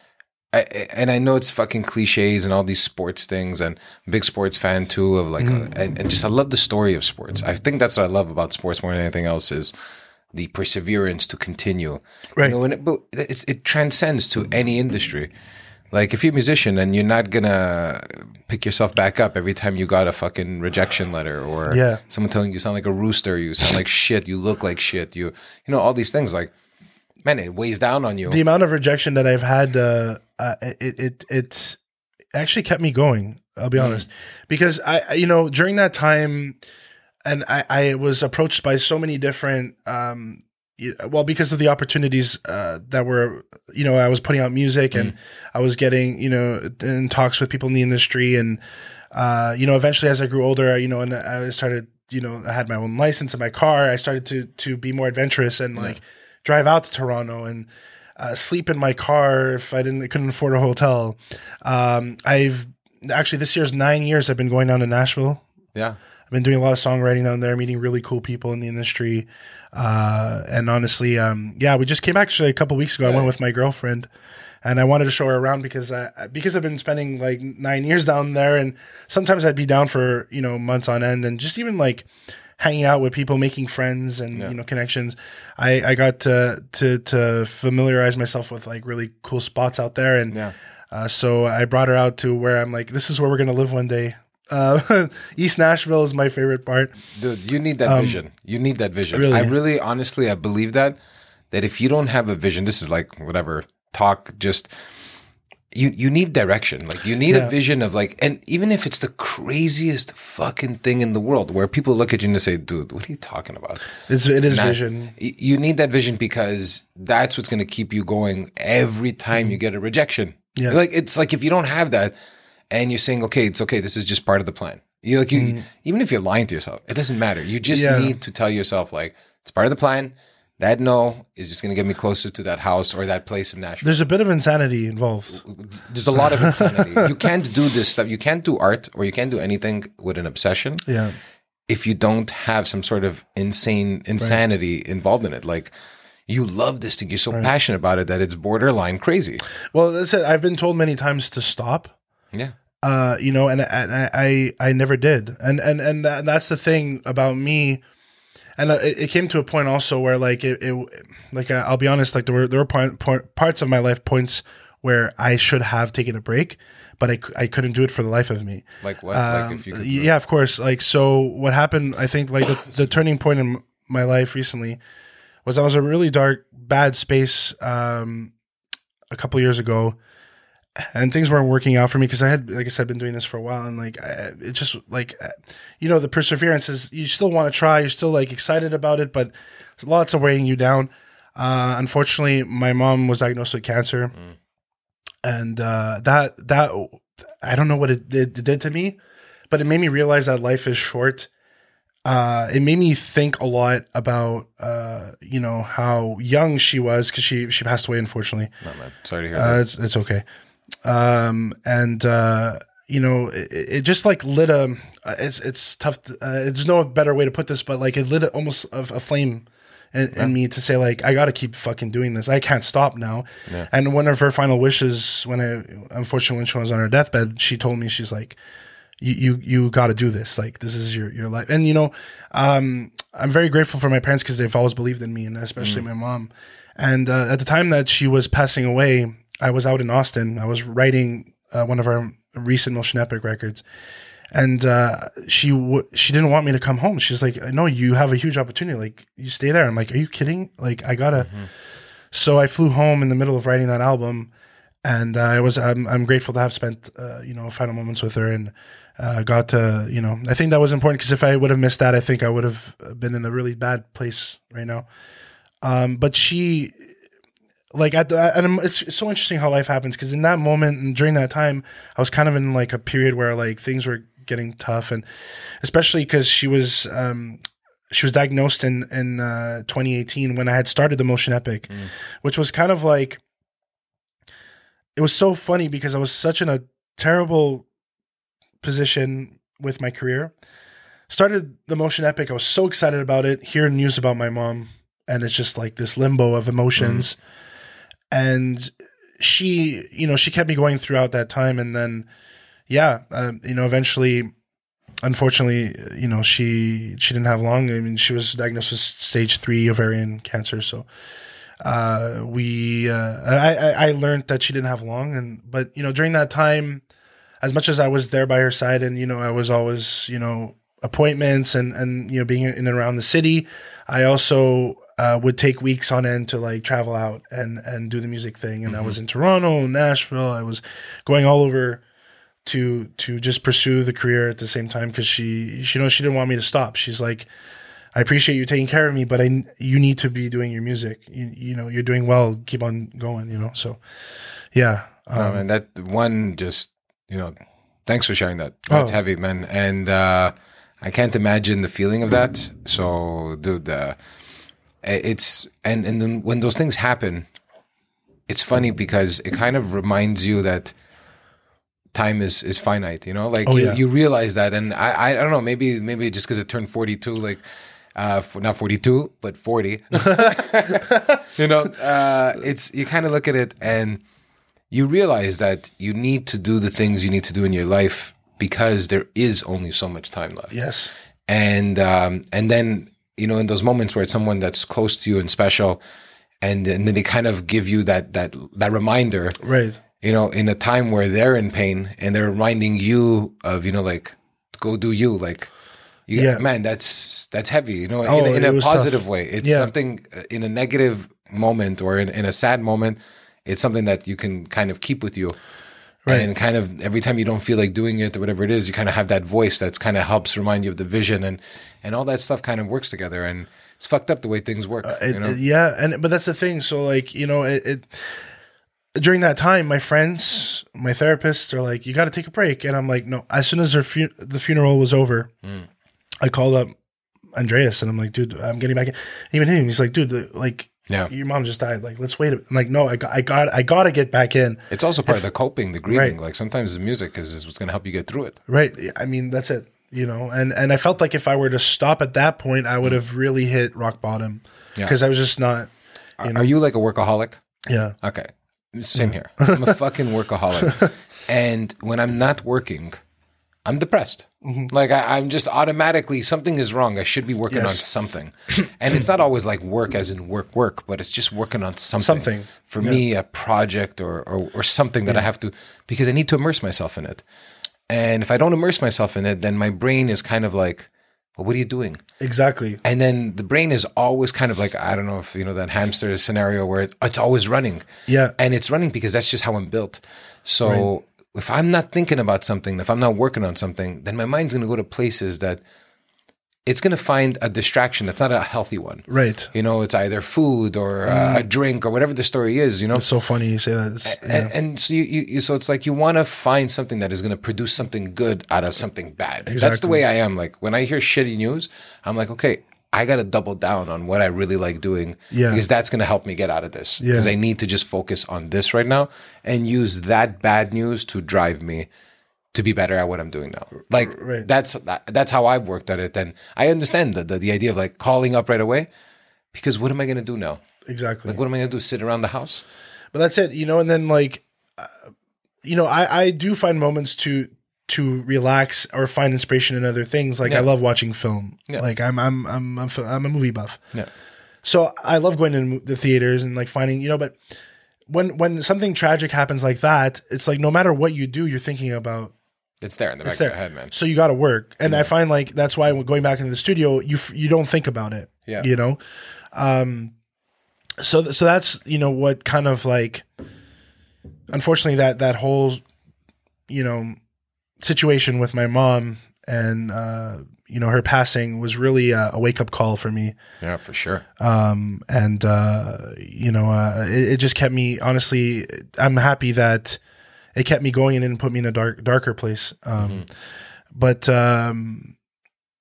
S2: I, and I know it's fucking cliches and all these sports things, and I'm a big sports fan too of like, mm-hmm. a, and, and just, I love the story of sports. I think that's what I love about sports more than anything else is the perseverance to continue,
S1: right?
S2: You know, and it, but it, it transcends to any industry. Like if you're a musician and you're not gonna pick yourself back up every time you got a fucking rejection letter or
S1: yeah.
S2: someone telling you you sound like a rooster, you sound like shit, you look like shit, you you know all these things. Like, man, it weighs down on you.
S1: The amount of rejection that I've had, uh, uh, it it it actually kept me going. I'll be mm. honest, because I you know during that time. And I, I was approached by so many different, um, well, because of the opportunities uh, that were, you know, I was putting out music and mm. I was getting, you know, in talks with people in the industry. And, uh, you know, eventually as I grew older, you know, and I started, you know, I had my own license in my car. I started to to be more adventurous and yeah. like drive out to Toronto and uh, sleep in my car if I didn't, I couldn't afford a hotel. Um, I've actually, this year's nine years I've been going down to Nashville.
S2: Yeah.
S1: I've been doing a lot of songwriting down there, meeting really cool people in the industry. Uh, and honestly, um, yeah, we just came actually a couple weeks ago. Right. I went with my girlfriend and I wanted to show her around because I, because I've been spending like nine years down there, and sometimes I'd be down for, you know, months on end, and just even like hanging out with people, making friends and, yeah. you know, connections. I, I got to, to, to familiarize myself with like really cool spots out there. And, yeah. uh, so I brought her out to where I'm like, this is where we're going to live one day. Uh, East Nashville is my favorite part.
S2: Dude, you need that um, vision. You need that vision.
S1: Really?
S2: I really, honestly, I believe that, that if you don't have a vision, this is like whatever, talk, just, you, you need direction. Like you need yeah. a vision of like, and even if it's the craziest fucking thing in the world where people look at you and they say, dude, what are you talking about?
S1: It's, it is Not, vision.
S2: You need that vision because that's what's going to keep you going every time mm-hmm. you get a rejection. Yeah. Like, it's like, if you don't have that, and you're saying, okay, it's okay, this is just part of the plan. You like you, mm. even if you're lying to yourself, it doesn't matter. You just yeah. need to tell yourself, like, it's part of the plan. That no is just going to get me closer to that house or that place in Nashville.
S1: There's a bit of insanity involved.
S2: There's a lot of insanity. You can't do this stuff. You can't do art or you can't do anything with an obsession.
S1: Yeah.
S2: If you don't have some sort of insane insanity right. involved in it, like. You love this thing. You're so right. passionate about it that it's borderline crazy.
S1: Well, that's it. I've been told many times to stop.
S2: Yeah.
S1: Uh, you know, and, and I, I, I never did. And, and, and that's the thing about me. And it, it came to a point also where like, it, it like, I'll be honest, like there were, there were part, part, parts of my life points where I should have taken a break, but I, I couldn't do it for the life of me.
S2: Like what?
S1: Um,
S2: like if you could
S1: yeah, of course. Like, so what happened, I think like the, the turning point in my life recently was I was in a really dark, bad space, um, a couple years ago. And things weren't working out for me because I had, like I said, been doing this for a while. And like, I, it just like, you know, the perseverance is, you still want to try. You're still like excited about it, but there's lots of weighing you down. Uh, unfortunately, my mom was diagnosed with cancer. Mm. And uh, that, that, I don't know what it did, it did to me, but it made me realize that life is short. Uh, it made me think a lot about, uh, you know, how young she was because she, she passed away, unfortunately.
S2: Oh, man. Sorry to hear
S1: uh,
S2: that.
S1: It's, it's okay. Um, and, uh, you know, it, it just like lit a, it's, it's tough. To, uh, there's no better way to put this, but like it lit a, almost a, a flame in, yeah. in me to say like, I got to keep fucking doing this. I can't stop now. Yeah. And one of her final wishes when I, unfortunately, when she was on her deathbed, she told me, she's like, you, you, you got to do this. Like, this is your, your life. And, you know, um, I'm very grateful for my parents because they've always believed in me, and especially mm. my mom. And, uh, at the time that she was passing away, I was out in Austin. I was writing uh, one of our recent Motion Epic records, and uh, she w- she didn't want me to come home. She's like, "No, you have a huge opportunity. Like, you stay there." I'm like, "Are you kidding? Like, I gotta." Mm-hmm. So I flew home in the middle of writing that album, and uh, I was I'm, I'm grateful to have spent uh, you know final moments with her, and uh, got to you know I think that was important because if I would have missed that, I think I would have been in a really bad place right now. Um, but she. Like at the, and it's, it's so interesting how life happens because in that moment and during that time, I was kind of in like a period where like things were getting tough, and especially because she was, um, she was diagnosed in in uh, twenty eighteen when I had started the Motion Epic, mm. which was kind of like, it was so funny because I was such in a terrible position with my career. Started the Motion Epic. I was so excited about it, hearing news about my mom, and it's just like this limbo of emotions. Mm. And she, you know, she kept me going throughout that time. And then, yeah, uh, you know, eventually, unfortunately, you know, she she didn't have long. I mean, she was diagnosed with stage three ovarian cancer. So uh, we, uh, I, I learned that she didn't have long. And but you know, during that time, as much as I was there by her side, and you know, I was always, you know, appointments and and you know, being in and around the city, I also uh, would take weeks on end to like travel out and and do the music thing. And mm-hmm. I was in Toronto, Nashville. I was going all over to to just pursue the career at the same time, because she, she you know, she didn't want me to stop. She's like, I appreciate you taking care of me, but I you need to be doing your music. You, you know, you're doing well. Keep on going. You know, so yeah. Um,
S2: um, and that one just, you know, thanks for sharing that. That's oh. heavy, man. And uh, I can't imagine the feeling of that. So, dude, uh, it's and and then when those things happen, it's funny because it kind of reminds you that time is is finite, you know, like oh, you, yeah. you realize that. And I I don't know, maybe maybe just because it turned forty-two, like uh not forty-two but forty, you know, uh it's, you kind of look at it and you realize that you need to do the things you need to do in your life because there is only so much time left.
S1: Yes.
S2: And um and then, you know, in those moments where it's someone that's close to you and special, and and then they kind of give you that that that reminder,
S1: right,
S2: you know, in a time where they're in pain and they're reminding you of, you know, like, go do you, like, you, yeah, man, that's, that's heavy, you know,
S1: oh,
S2: in, in a positive
S1: tough.
S2: way. It's
S1: yeah.
S2: something in a negative moment or in, in a sad moment. It's something that you can kind of keep with you. Right. And kind of every time you don't feel like doing it or whatever it is, you kind of have that voice that's kind of helps remind you of the vision, and, and all that stuff kind of works together. And it's fucked up the way things work. Uh,
S1: it,
S2: you know?
S1: Yeah. And, but that's the thing. So like, you know, it, it during that time, my friends, my therapists are like, you got to take a break. And I'm like, no. As soon as their fu- the funeral was over, mm. I called up Andreas and I'm like, dude, I'm getting back in. Even him, he's like, dude, like, yeah, your mom just died. Like, let's wait. I'm like, no, I got, I got, I got to get back in.
S2: It's also part if, of the coping, the grieving.
S1: Right.
S2: Like sometimes the music is, is what's going to help you get through it.
S1: Right. I mean, that's it. You know, and, and I felt like if I were to stop at that point, I would have really hit rock bottom, because yeah. I was just not.
S2: You know. Are you like a workaholic?
S1: Yeah.
S2: Okay. Same here. I'm a fucking workaholic. And when I'm not working, I'm depressed. Mm-hmm. Like I, I'm just automatically, something is wrong. I should be working yes. on something. And it's not always like work as in work, work, but it's just working on something.
S1: Something.
S2: For
S1: yeah.
S2: me, a project or, or, or something that yeah. I have to, because I need to immerse myself in it. And if I don't immerse myself in it, then my brain is kind of like, well, what are you doing?
S1: Exactly.
S2: And then the brain is always kind of like, I don't know if you know that hamster scenario where it, it's always running.
S1: Yeah.
S2: And it's running because that's just how I'm built. So right. if I'm not thinking about something, if I'm not working on something, then my mind's going to go to places that it's going to find a distraction that's not a healthy one.
S1: Right.
S2: You know, it's either food or uh, mm. a drink or whatever the story is, you know.
S1: It's so funny you say that. It's,
S2: and, yeah. and so you, you, so it's like you want to find something that is going to produce something good out of something bad. Exactly. That's the way I am. Like when I hear shitty news, I'm like, okay, I got to double down on what I really like doing,
S1: yeah.
S2: because that's going to help me get out of this.
S1: Yeah.
S2: Because I need to just focus on this right now and use that bad news to drive me to be better at what I'm doing now. Like
S1: right.
S2: that's that, that's how I've worked at it. And I understand the, the the idea of like calling up right away, because what am I going to do now?
S1: Exactly.
S2: Like what am I going to do? Sit around the house?
S1: But that's it, you know. And then like, uh, you know, I I do find moments to to relax or find inspiration in other things. Like yeah. I love watching film. Yeah. Like I'm I'm I'm I'm I'm a movie buff.
S2: Yeah.
S1: So I love going to the theaters and like finding, you know, but when when something tragic happens like that, it's like no matter what you do, you're thinking about.
S2: It's there in the back of your head, man.
S1: So you got to work. And yeah. I find like that's why going back into the studio, you you don't think about it.
S2: Yeah.
S1: You know? Um, so so that's, you know, what kind of like, unfortunately, that that whole, you know, situation with my mom and, uh, you know, her passing was really a, a wake-up call for me.
S2: Yeah, for sure.
S1: Um, and, uh, you know, uh, it, it just kept me, honestly, I'm happy that it kept me going and didn't put me in a dark, darker place. Um, mm-hmm. But, um,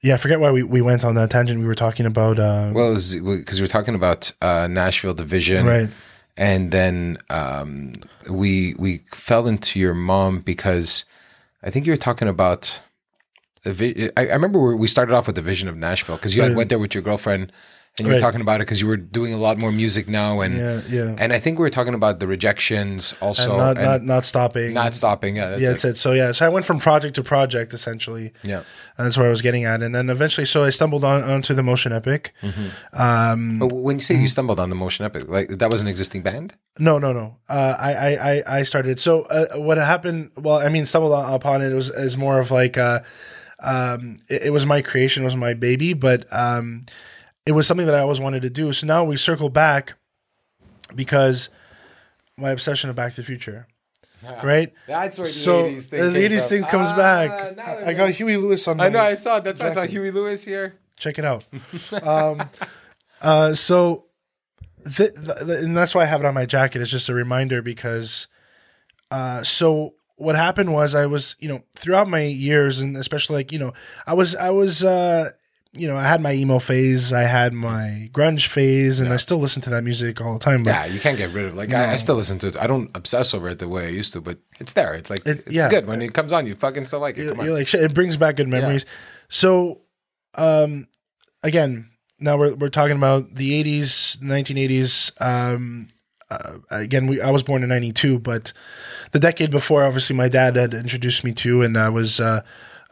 S1: yeah, I forget why we, we went on that tangent. We were talking about uh,
S2: Well, because we were talking about uh, Nashville Division,
S1: right,
S2: and then um, we we fell into your mom because I think you were talking about. The vi- I, I remember we started off with the vision of Nashville because you had
S1: Right.
S2: went there with your girlfriend. And you were
S1: Right.
S2: talking about it because you were doing a lot more music now, and
S1: yeah, yeah,
S2: and I think we were talking about the rejections also,
S1: and not
S2: and
S1: not not stopping,
S2: not stopping. Yeah, that's
S1: yeah,
S2: it.
S1: that's it. So yeah, so I went from project to project essentially.
S2: Yeah.
S1: And that's where I was getting at, and then eventually, so I stumbled on onto the Motion Epic. Um,
S2: But when you say you stumbled on the Motion Epic, like that was an existing band?
S1: no, no, no. Uh, I, I, I, I started. So uh, what happened? Well, I mean, stumbled on- upon it was is more of like, uh, um, it, it was my creation, it was my baby, but um, it was something that I always wanted to do. So now we circle back because my obsession of Back to the Future. Right,
S2: That's where the
S1: so
S2: eighties thing
S1: the
S2: came
S1: eighties
S2: from.
S1: thing comes
S2: Ah,
S1: back.
S2: now
S1: I,
S2: I
S1: I got
S2: know.
S1: Huey Lewis on. My,
S2: I know, I saw it. That's why I saw
S1: Exactly.
S2: Huey Lewis here.
S1: Check it out. um, uh, so, th- th- and that's why I have it on my jacket. It's just a reminder because, uh, so what happened was I was, you know, throughout my years, and especially like, you know, I was, I was, uh, you know, I had my emo phase, I had my grunge phase, and
S2: Yeah.
S1: I still listen to that music all the time. But
S2: Yeah, you can't get rid of it. Like I, I still listen to it. I don't obsess over it the way I used to, but it's there. It's like
S1: It-
S2: it's
S1: yeah.
S2: good when it comes on. You fucking still like it.
S1: you're,
S2: Come on.
S1: you're like, shit, it brings back good memories. So, um, again, now we're we're talking about the eighties, nineteen eighties. Um, uh, again, we I was born in ninety-two, but the decade before, obviously, my dad had introduced me to, and I was uh,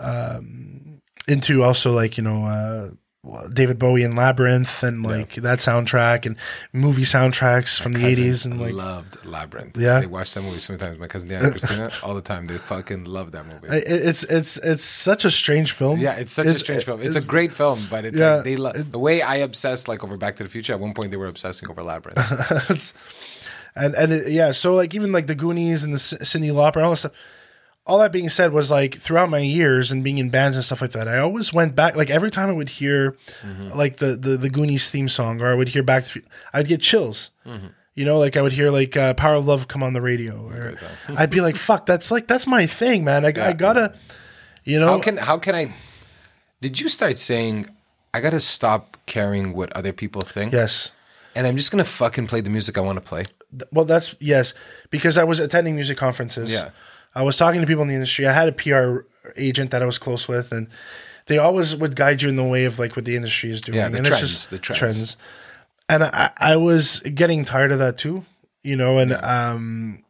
S1: um, into also like you know. Uh, David Bowie and Labyrinth and like that soundtrack and movie soundtracks from the
S2: Cousin
S1: eighties and like
S2: loved Labyrinth.
S1: Yeah.
S2: They watch that movie sometimes. My cousin Diana and Christina all the time. They fucking love that movie.
S1: it- it's it's it's such a strange film.
S2: Yeah, it's such a strange film. It's, a great film, but it's
S1: Yeah,
S2: like they love the way I obsessed like over Back to the Future. At one point, they were obsessing over Labyrinth.
S1: It's- and and it, yeah, so like even like the Goonies and the C- Cyndi Lauper and all that stuff. All that being said, was like throughout my years and being in bands and stuff like that, I always went back. Like every time I would hear like the, the the Goonies theme song, or I would hear Back to, the Fu- I'd get chills. You know, like I would hear like uh, Power of Love come on the radio, or I'd be like, "Fuck, that's like that's my thing, man. I, I gotta, you know."
S2: How can how can I? Did you start saying I gotta stop caring what other people think?
S1: Yes.
S2: And I'm just gonna fucking play the music I want to play.
S1: Well, that's yes, because I was attending music conferences.
S2: Yeah.
S1: I was talking to people in the industry. I had a P R agent that I was close with, and they always would guide you in the way of like what the industry is doing.
S2: Yeah, the
S1: and
S2: trends,
S1: it's just
S2: the trends.
S1: And I, I was getting tired of that too, you know. And um,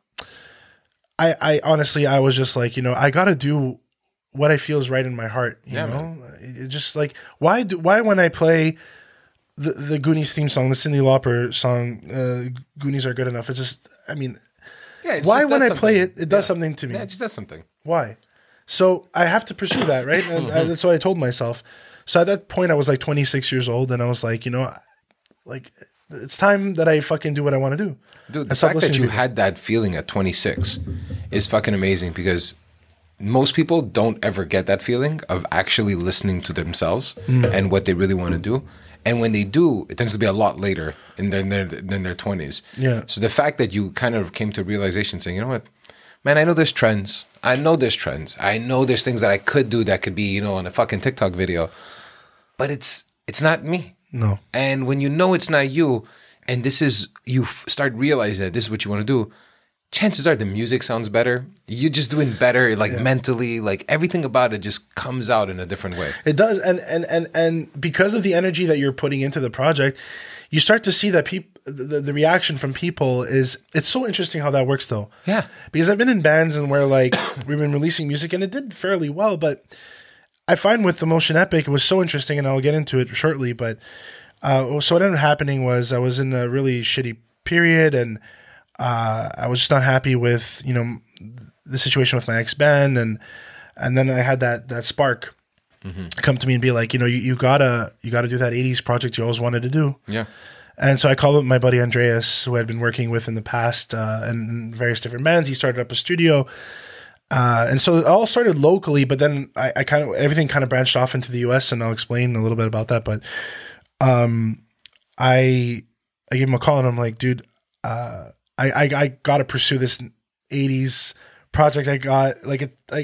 S1: I, I honestly, I was just like, you know, I got to do what I feel is right in my heart. You
S2: Yeah,
S1: know, it just like why do why when I play the the Goonies theme song, the Cyndi Lauper song, uh, Goonies Are Good Enough. It's just, I mean.
S2: Yeah, it
S1: Why
S2: just
S1: when
S2: does
S1: I play
S2: something.
S1: it, it does
S2: Yeah.
S1: something to me?
S2: Yeah, it just does something.
S1: Why? So I have to pursue that, right? And I, that's what I told myself. So at that point, I was like twenty-six years old, and I was like, you know, like it's time that I fucking do what I want to do.
S2: Dude,
S1: I
S2: the
S1: stopped
S2: fact that
S1: listening to
S2: you
S1: people.
S2: had that feeling at twenty-six is fucking amazing because most people don't ever get that feeling of actually listening to themselves
S1: Mm.
S2: and what they really want to do. And when they do, it tends to be a lot later in their, their, than their twenties.
S1: Yeah.
S2: So the fact that you kind of came to a realization saying, you know what, man, I know there's trends. I know there's trends. I know there's things that I could do that could be, you know, on a fucking TikTok video. But it's it's not me.
S1: No.
S2: And when you know it's not you, and this is, you f- start realizing that this is what you want to do, chances are the music sounds better. You're just doing better, like mentally, like everything about it just comes out in a different way.
S1: It does, and and and and because of the energy that you're putting into the project, you start to see that people, the, the reaction from people is. It's so interesting how that works, though.
S2: Yeah.
S1: Because I've been in bands and where like we've been releasing music and it did fairly well, but I find with the Motion Epic it was so interesting, and I'll get into it shortly. But uh, so what ended up happening was I was in a really shitty period, and uh, I was just not happy with you know the situation with my ex band, and and then I had that that spark come to me and be like, you know, you, you gotta you gotta do that eighties project you always wanted to do.
S2: Yeah.
S1: And so I called up my buddy Andreas, who I'd been working with in the past uh, and in various different bands. He started up a studio. Uh, and so it all started locally, but then I, I kind of, everything kind of branched off into the U S, and I'll explain a little bit about that. But um, I I gave him a call and I'm like, dude, uh, I, I, I got to pursue this eighties project I got. Like, it, like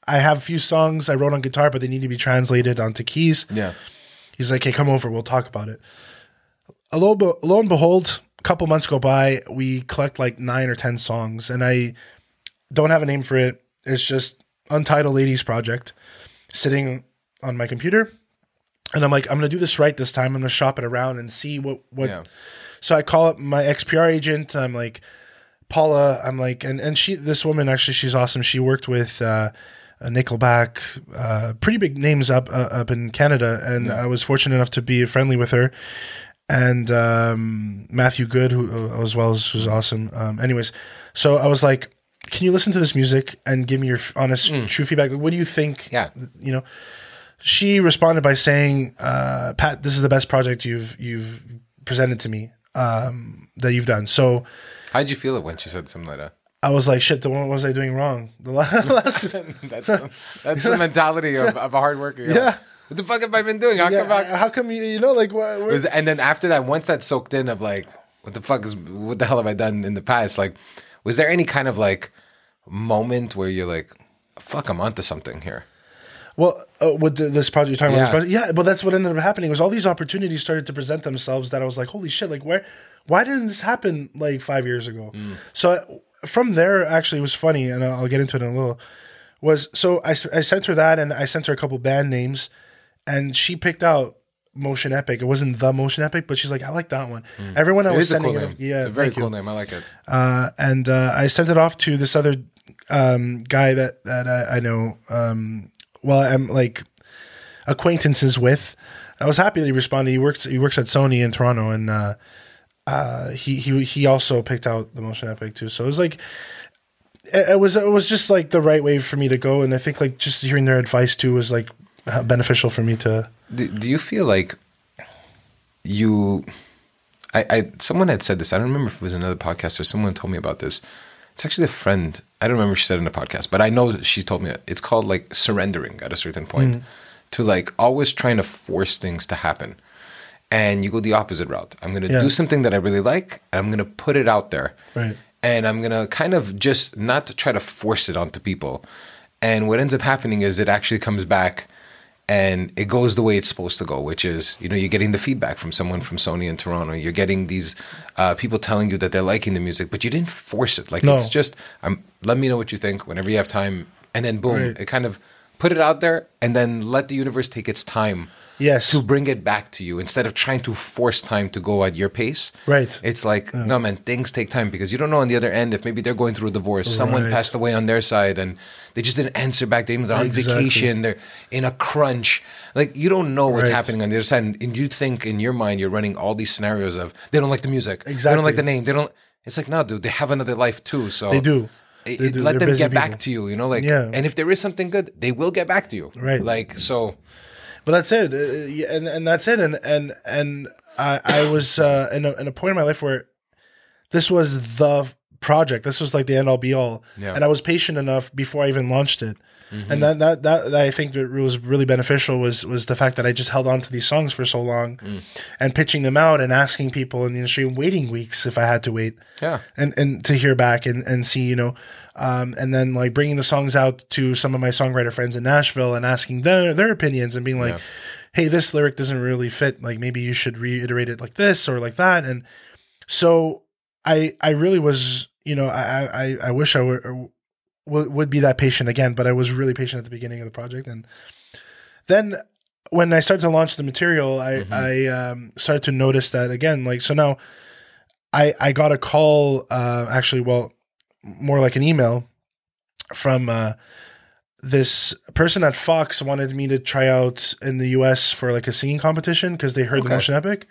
S1: I have a few songs I wrote on guitar, but they need to be translated onto keys.
S2: Yeah.
S1: He's like, hey, come over. We'll talk about it. Lo, lo and behold, a couple months go by. We collect like nine or ten songs, and I don't have a name for it. It's just Untitled eighties Project sitting on my computer. And I'm like, I'm going to do this right this time. I'm going to shop it around and see what, what. Yeah. So I call up my X P R agent. I'm like, Paula, I'm like, and, and she, this woman, actually, she's awesome. She worked with uh, Nickelback, uh, pretty big names up uh, up in Canada. And yeah. I was fortunate enough to be friendly with her. And um, Matthew Good, who as well, as, who's awesome. Um, anyways, so I was like, can you listen to this music and give me your honest, mm. true feedback? What do you think?
S2: Yeah.
S1: You know, she responded by saying, uh, Pat, this is the best project you've you've presented to me um, that you've done. So
S2: how'd you feel it when she said something like that?
S1: I was like, shit, what was I doing wrong? The last
S2: that's, the, that's the mentality of, of a hard worker. You're
S1: yeah.
S2: Like, what the fuck have I been doing? How
S1: yeah,
S2: come I,
S1: how come you, you know, like, what?
S2: Was, and then after that, once that soaked in of like, what the fuck is, what the hell have I done in the past? Like, was there any kind of like moment where you're like, fuck, I'm onto something here?
S1: Well, uh, with the, this project you're talking
S2: yeah.
S1: about, this project, yeah, but that's what ended up happening was all these opportunities started to present themselves that I was like, holy shit, like where, why didn't this happen like five years ago? Mm. So from there, actually, it was funny, and I'll get into it in a little, was, so I, I sent her that, and I sent her a couple band names, and she picked out Motion Epic. It wasn't the Motion Epic, but she's like, I like that one. Mm. Everyone I
S2: it
S1: was
S2: is
S1: sending
S2: a cool
S1: it,
S2: name.
S1: yeah,
S2: it's a very cool
S1: you.
S2: name. I like it.
S1: Uh, and uh, I sent it off to this other um, guy that, that I, I know, um, well, I'm like acquaintances with. I was happy that he responded. He works he works at Sony in Toronto, and uh, uh, he he he also picked out the Motion Epic too. So it was like it, it was it was just like the right way for me to go, and I think like just hearing their advice too was like beneficial for me to.
S2: Do, do you feel like you? I, I someone had said this. I don't remember if it was another podcast or someone told me about this. It's actually a friend. I don't remember if she said it in a podcast, but I know she told me it. It's called like surrendering at a certain point. Mm. To like always trying to force things to happen. And you go the opposite route. I'm going to yeah. do something that I really like, and I'm going to put it out there.
S1: Right.
S2: And I'm going to kind of just not to try to force it onto people. And what ends up happening is it actually comes back and it goes the way it's supposed to go, which is, you know, you're getting the feedback from someone from Sony in Toronto. You're getting these uh, people telling you that they're liking the music, but you didn't force it. Like no. It's just, um, let me know what you think whenever you have time. And then boom, right. it kind of put it out there and then let the universe take its time
S1: yes.
S2: to bring it back to you instead of trying to force time to go at your pace.
S1: Right.
S2: It's like, yeah. no, man, things take time because you don't know on the other end if maybe they're going through a divorce, right. someone passed away on their side and they just didn't answer back. They're on exactly. vacation, they're in a crunch. Like, you don't know what's right. happening on the other side. And, and you think in your mind, you're running all these scenarios of they don't like the music.
S1: Exactly.
S2: They don't like the name. They don't. It's like, no, dude, they have another life too. So
S1: they do.
S2: It, it, let them get people. back to you, you know, like,
S1: yeah.
S2: and if there is something good, they will get back to you.
S1: Right.
S2: Like, so.
S1: But that's it. Uh, and and that's it. And, and, and I, I was uh, in, a, in a point in my life where this was the project. This was like the end all be all.
S2: Yeah.
S1: And I was patient enough before I even launched it. Mm-hmm. And that, that, that, that I think that was really beneficial was, was the fact that I just held on to these songs for so long mm. and pitching them out and asking people in the industry and waiting weeks if I had to wait.
S2: Yeah.
S1: And, and to hear back and, and see, you know, um, and then like bringing the songs out to some of my songwriter friends in Nashville and asking their, their opinions and being like, yeah. hey, this lyric doesn't really fit. Like maybe you should reiterate it like this or like that. And so I, I really was, you know, I, I, I wish I were, would be that patient again, but I was really patient at the beginning of the project. And then when I started to launch the material, I, mm-hmm. I um, started to notice that again, like, so now I, I got a call, uh, actually, well, more like an email from uh, this person at Fox wanted me to try out in the U S for like a singing competition because they heard okay. the Motion Epic.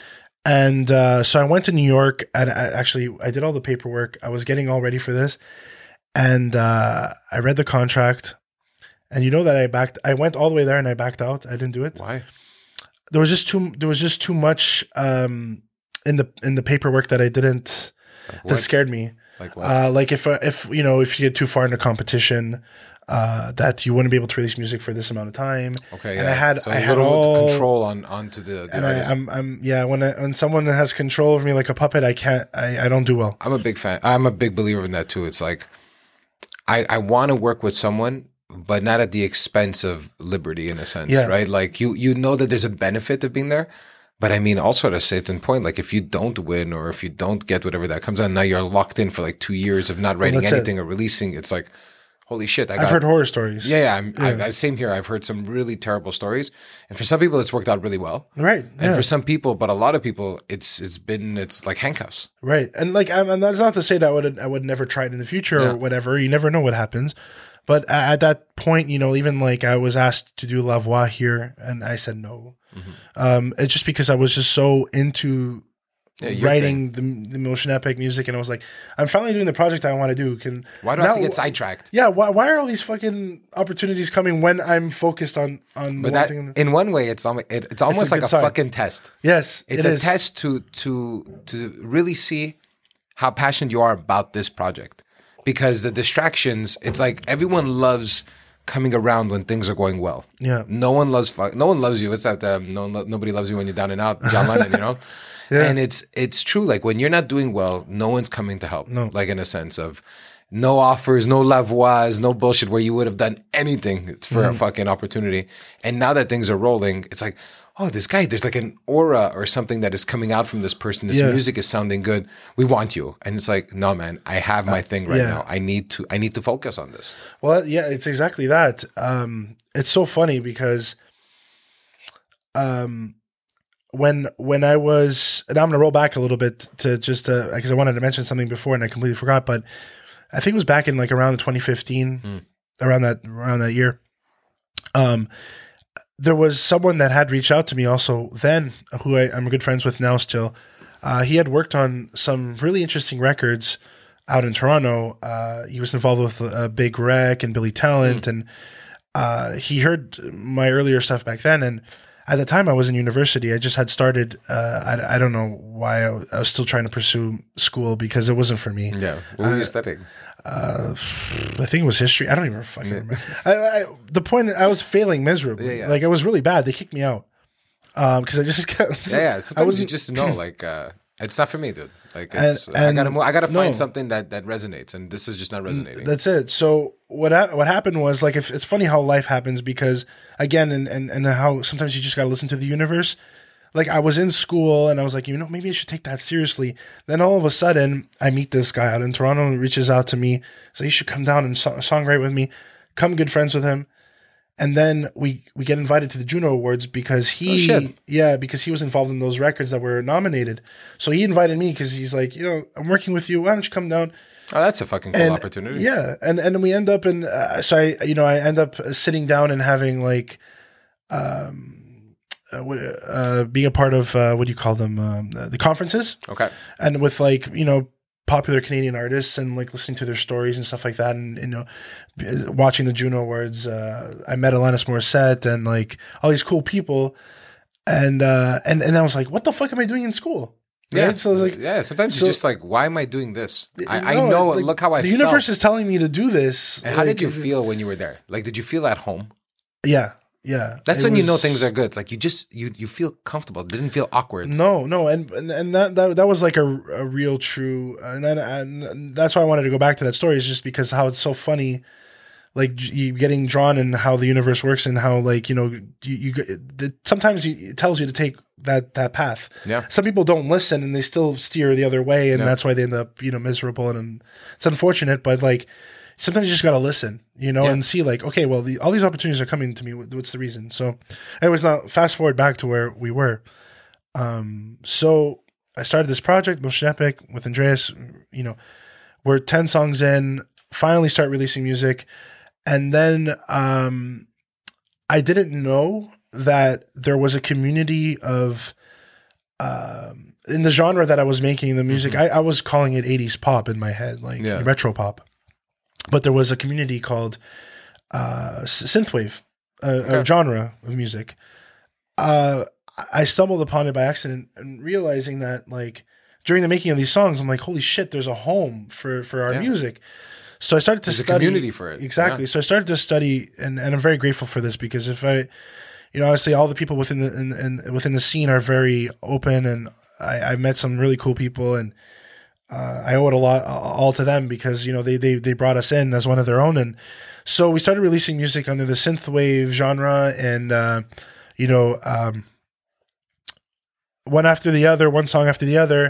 S1: And uh, so I went to New York and I, actually I did all the paperwork. I was getting all ready for this. And uh, I read the contract, and you know that I backed. I went all the way there, and I backed out. I didn't do it.
S2: Why?
S1: There was just too. There was just too much um, in the in the paperwork that I didn't. Like that scared me.
S2: Like what?
S1: Uh, like if uh, if you know if you get too far into competition, uh, that you wouldn't be able to release music for this amount of time.
S2: Okay.
S1: And
S2: yeah.
S1: I had
S2: so
S1: I had all
S2: control on onto the. the
S1: and I, I'm I'm yeah when I, when someone has control over me like a puppet, I can't. I, I don't do well.
S2: I'm a big fan. I'm a big believer in that too. It's like. I, I want to work with someone but not at the expense of liberty in a sense,
S1: Yeah.
S2: right? Like you, you know that there's a benefit of being there, but I mean, also at a certain point, like if you don't win or if you don't get whatever that comes out, now you're locked in for like two years of not writing
S1: that's it.
S2: anything or releasing. It's like, holy shit! I
S1: I've
S2: got,
S1: heard horror stories.
S2: Yeah, yeah. I'm, I, I, same here. I've heard some really terrible stories, and for some people, it's worked out really well.
S1: Right.
S2: And
S1: yeah.
S2: for some people, but a lot of people, it's it's been it's like handcuffs.
S1: Right. And like, I'm, and that's not to say that I would I would never try it in the future
S2: Yeah.
S1: or whatever. You never know what happens. But a- at that point, you know, even like I was asked to do La Voix here, and I said no.
S2: Mm-hmm.
S1: Um, it's just because I was just so into
S2: Yeah, your
S1: writing the, the motion epic music, and I was like, I'm finally doing the project I want to do. Can
S2: Why do I have
S1: now-
S2: to get sidetracked?
S1: Yeah, why, why are all these fucking opportunities coming when I'm focused on on
S2: But
S1: one
S2: that,
S1: thing?
S2: in one way, it's almost it, it's almost like
S1: good
S2: a
S1: sign.
S2: fucking test.
S1: Yes,
S2: It's
S1: it
S2: a
S1: is.
S2: test to to to really see how passionate you are about this project. Because the distractions, it's like everyone loves coming around when things are going well.
S1: Yeah.
S2: No one loves fu- no one loves you. It's that um, no nobody loves you when you're down and out, John Lennon, you know?
S1: Yeah.
S2: And it's it's true. Like when you're not doing well, no one's coming to help.
S1: No.
S2: Like in a sense of no offers, no la voix, no bullshit where you would have done anything for
S1: Mm-hmm.
S2: a fucking opportunity. And now that things are rolling, it's like, oh, this guy, there's like an aura or something that is coming out from this person. This
S1: Yeah.
S2: music is sounding good. We want you. And it's like, no, man, I have my thing right
S1: yeah.
S2: now. I need to I need to focus on this.
S1: Well, yeah, it's exactly that. Um, it's so funny because um, when when I was, and I'm going to roll back a little bit to just because I wanted to mention something before and I completely forgot, but I think it was back in like around twenty fifteen,
S2: Mm.
S1: around that around that year. Um, there was someone that had reached out to me also then, who I, I'm good friends with now still. Uh, he had worked on some really interesting records out in Toronto. Uh, he was involved with uh, Big Rec and Billy Talent, mm. and uh, he heard my earlier stuff back then. And at the time I was in university, I just had started, uh, I, I don't know why I, I was still trying to pursue school because it wasn't for me.
S2: Yeah. What were you studying?
S1: Uh, I think it was history. I don't even fucking remember. I, I, the point, I was failing miserably.
S2: Yeah, yeah.
S1: Like, it was really bad. They kicked me out because um, I just kept.
S2: Yeah, yeah. Sometimes
S1: I
S2: you just know, like, uh, it's not for me, dude. Like,
S1: And-
S2: it's, I
S1: and-
S2: gotta, mo- I gotta find
S1: no.
S2: something that that resonates, and this is just not resonating.
S1: That's it. So what ha- what happened was, like, if, it's funny how life happens because, again, and, and, and how sometimes you just got to listen to the universe. Like, I was in school and I was like, you know, maybe I should take that seriously. Then all of a sudden, I meet this guy out in Toronto who reaches out to me. So you should come down and so- songwrite with me. Come good friends with him. And then we, we get invited to the Juno Awards because he,
S2: Oh, shit.
S1: yeah, because he was involved in those records that were nominated. So he invited me because he's like, you know, I'm working with you. Why don't you come down?
S2: Oh, that's a fucking cool
S1: And,
S2: opportunity.
S1: Yeah, and and we end up in uh, so I you know I end up sitting down and having like, um, uh, what, uh being a part of uh, what do you call them um, uh, the conferences,
S2: Okay.
S1: and with like you know popular Canadian artists and like listening to their stories and stuff like that, and you know b- watching the Juno Awards. Uh, I met Alanis Morissette and like all these cool people, and uh, and and I was like, what the fuck am I doing in school?
S2: Yeah.
S1: Right? So I was like,
S2: yeah. Sometimes
S1: so-
S2: you're just like, why am I doing this? I,
S1: no,
S2: I know.
S1: like,
S2: look how I
S1: the
S2: felt.
S1: universe is telling me to do this.
S2: And how
S1: Like,
S2: did you feel when you were there? Like, did you feel at home?
S1: Yeah, yeah.
S2: That's
S1: It
S2: when you know
S1: was-
S2: things are good. Like you just you you feel comfortable. It didn't feel awkward.
S1: No, no, and and, and that, that that was like a, a real true, and then and that's why I wanted to go back to that story is just because how it's so funny, like you getting drawn in how the universe works and how like you know you, you it, sometimes you, it tells you to take that that path.
S2: Yeah.
S1: Some people don't listen and they still steer the other way, and
S2: Yeah.
S1: that's why they end up you know miserable and, and it's unfortunate, but like. Sometimes you just got to listen, you know,
S2: Yeah.
S1: and see like, okay, well, the, all these opportunities are coming to me. What- What's the reason? So anyways, now fast forward back to where we were. Um, so I started this project, Motion Epic, with Andreas. You know, we're ten songs in, finally start releasing music. And then um, I didn't know that there was a community of, um, in the genre that I was making the music, I, I was calling it eighties pop in my head, like
S2: Yeah.
S1: retro pop. But there was a community called uh, s- synthwave, a, a
S2: Okay.
S1: genre of music. Uh, I stumbled upon it by accident and realizing that, like, during the making of these songs, I'm like, holy shit, there's a home for, for our
S2: Yeah.
S1: music. So I started to
S2: There's a
S1: study
S2: community for it.
S1: Exactly.
S2: Yeah.
S1: So I started to study, and, and I'm very grateful for this because if I, you know, honestly, all the people within the in, in, within the scene are very open, and I, I met some really cool people, and uh, I owe it a lot all to them because, you know, they, they, they brought us in as one of their own. And so we started releasing music under the synthwave genre and, uh, you know, um, one after the other, one song after the other.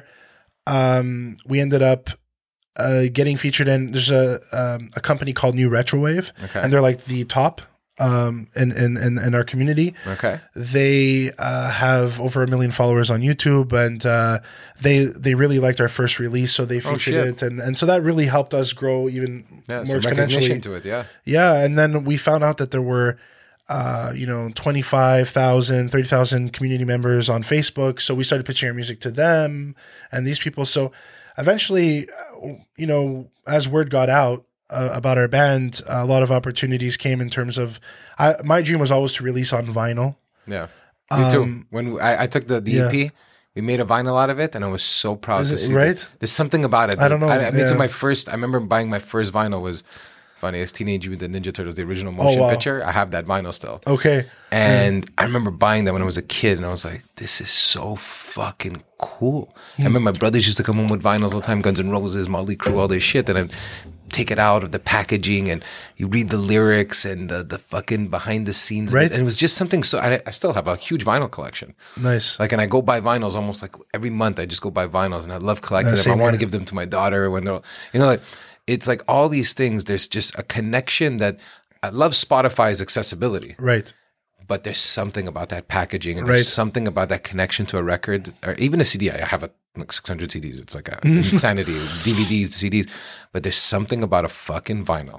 S1: Um, we ended up uh, getting featured in, there's a, um, a company called New Retrowave,
S2: Okay.
S1: and they're like the top um, in, in, in, in our community.
S2: Okay.
S1: They uh, have over a million followers on YouTube, and uh, they they really liked our first release, so they featured
S2: shit.
S1: it, and, and so that really helped us grow even
S2: Yeah,
S1: more
S2: some recognition
S1: exponentially.
S2: to it, yeah.
S1: Yeah, and then we found out that there were, uh, you know, twenty-five thousand, thirty thousand community members on Facebook, so we started pitching our music to them and these people. So eventually, uh, you know, as word got out, Uh, about our band, a lot of opportunities came in terms of I, my dream was always to release on vinyl.
S2: Yeah. Me too.
S1: Um,
S2: When I, I took the, the
S1: yeah.
S2: E P, we made a vinyl out of it, and I was so proud
S1: Is
S2: to
S1: it
S2: see
S1: right?
S2: that. There's something about it.
S1: I don't know.
S2: I, I mean,
S1: Yeah.
S2: to my first, I remember buying my first vinyl was funny. It's Teenage Mutant Ninja Turtles, the original motion
S1: wow.
S2: picture. I have that vinyl still.
S1: Okay.
S2: And I remember buying that when I was a kid, and I was like, this is so fucking cool. I remember my brothers used to come home with vinyls all the time, Guns N' Roses, Motley Crue, all this shit. And I'd take it out of the packaging, and you read the lyrics and the, the fucking behind the scenes.
S1: Right.
S2: And it was just something so, I, I still have a huge vinyl collection.
S1: Nice.
S2: Like, and I go buy vinyls almost like every month. I just go buy vinyls, and I love collecting
S1: Yeah,
S2: them. I
S1: same
S2: want to
S1: here.
S2: give them to my daughter when they're, you know, like, it's like all these things. There's just a connection that I love Spotify's accessibility.
S1: Right.
S2: But there's something about that packaging, and
S1: Right.
S2: there's something about that connection to a record, or even a C D. I have a, like six hundred C Ds. It's like a insanity. D V Ds, C Ds. But there's something about a fucking vinyl.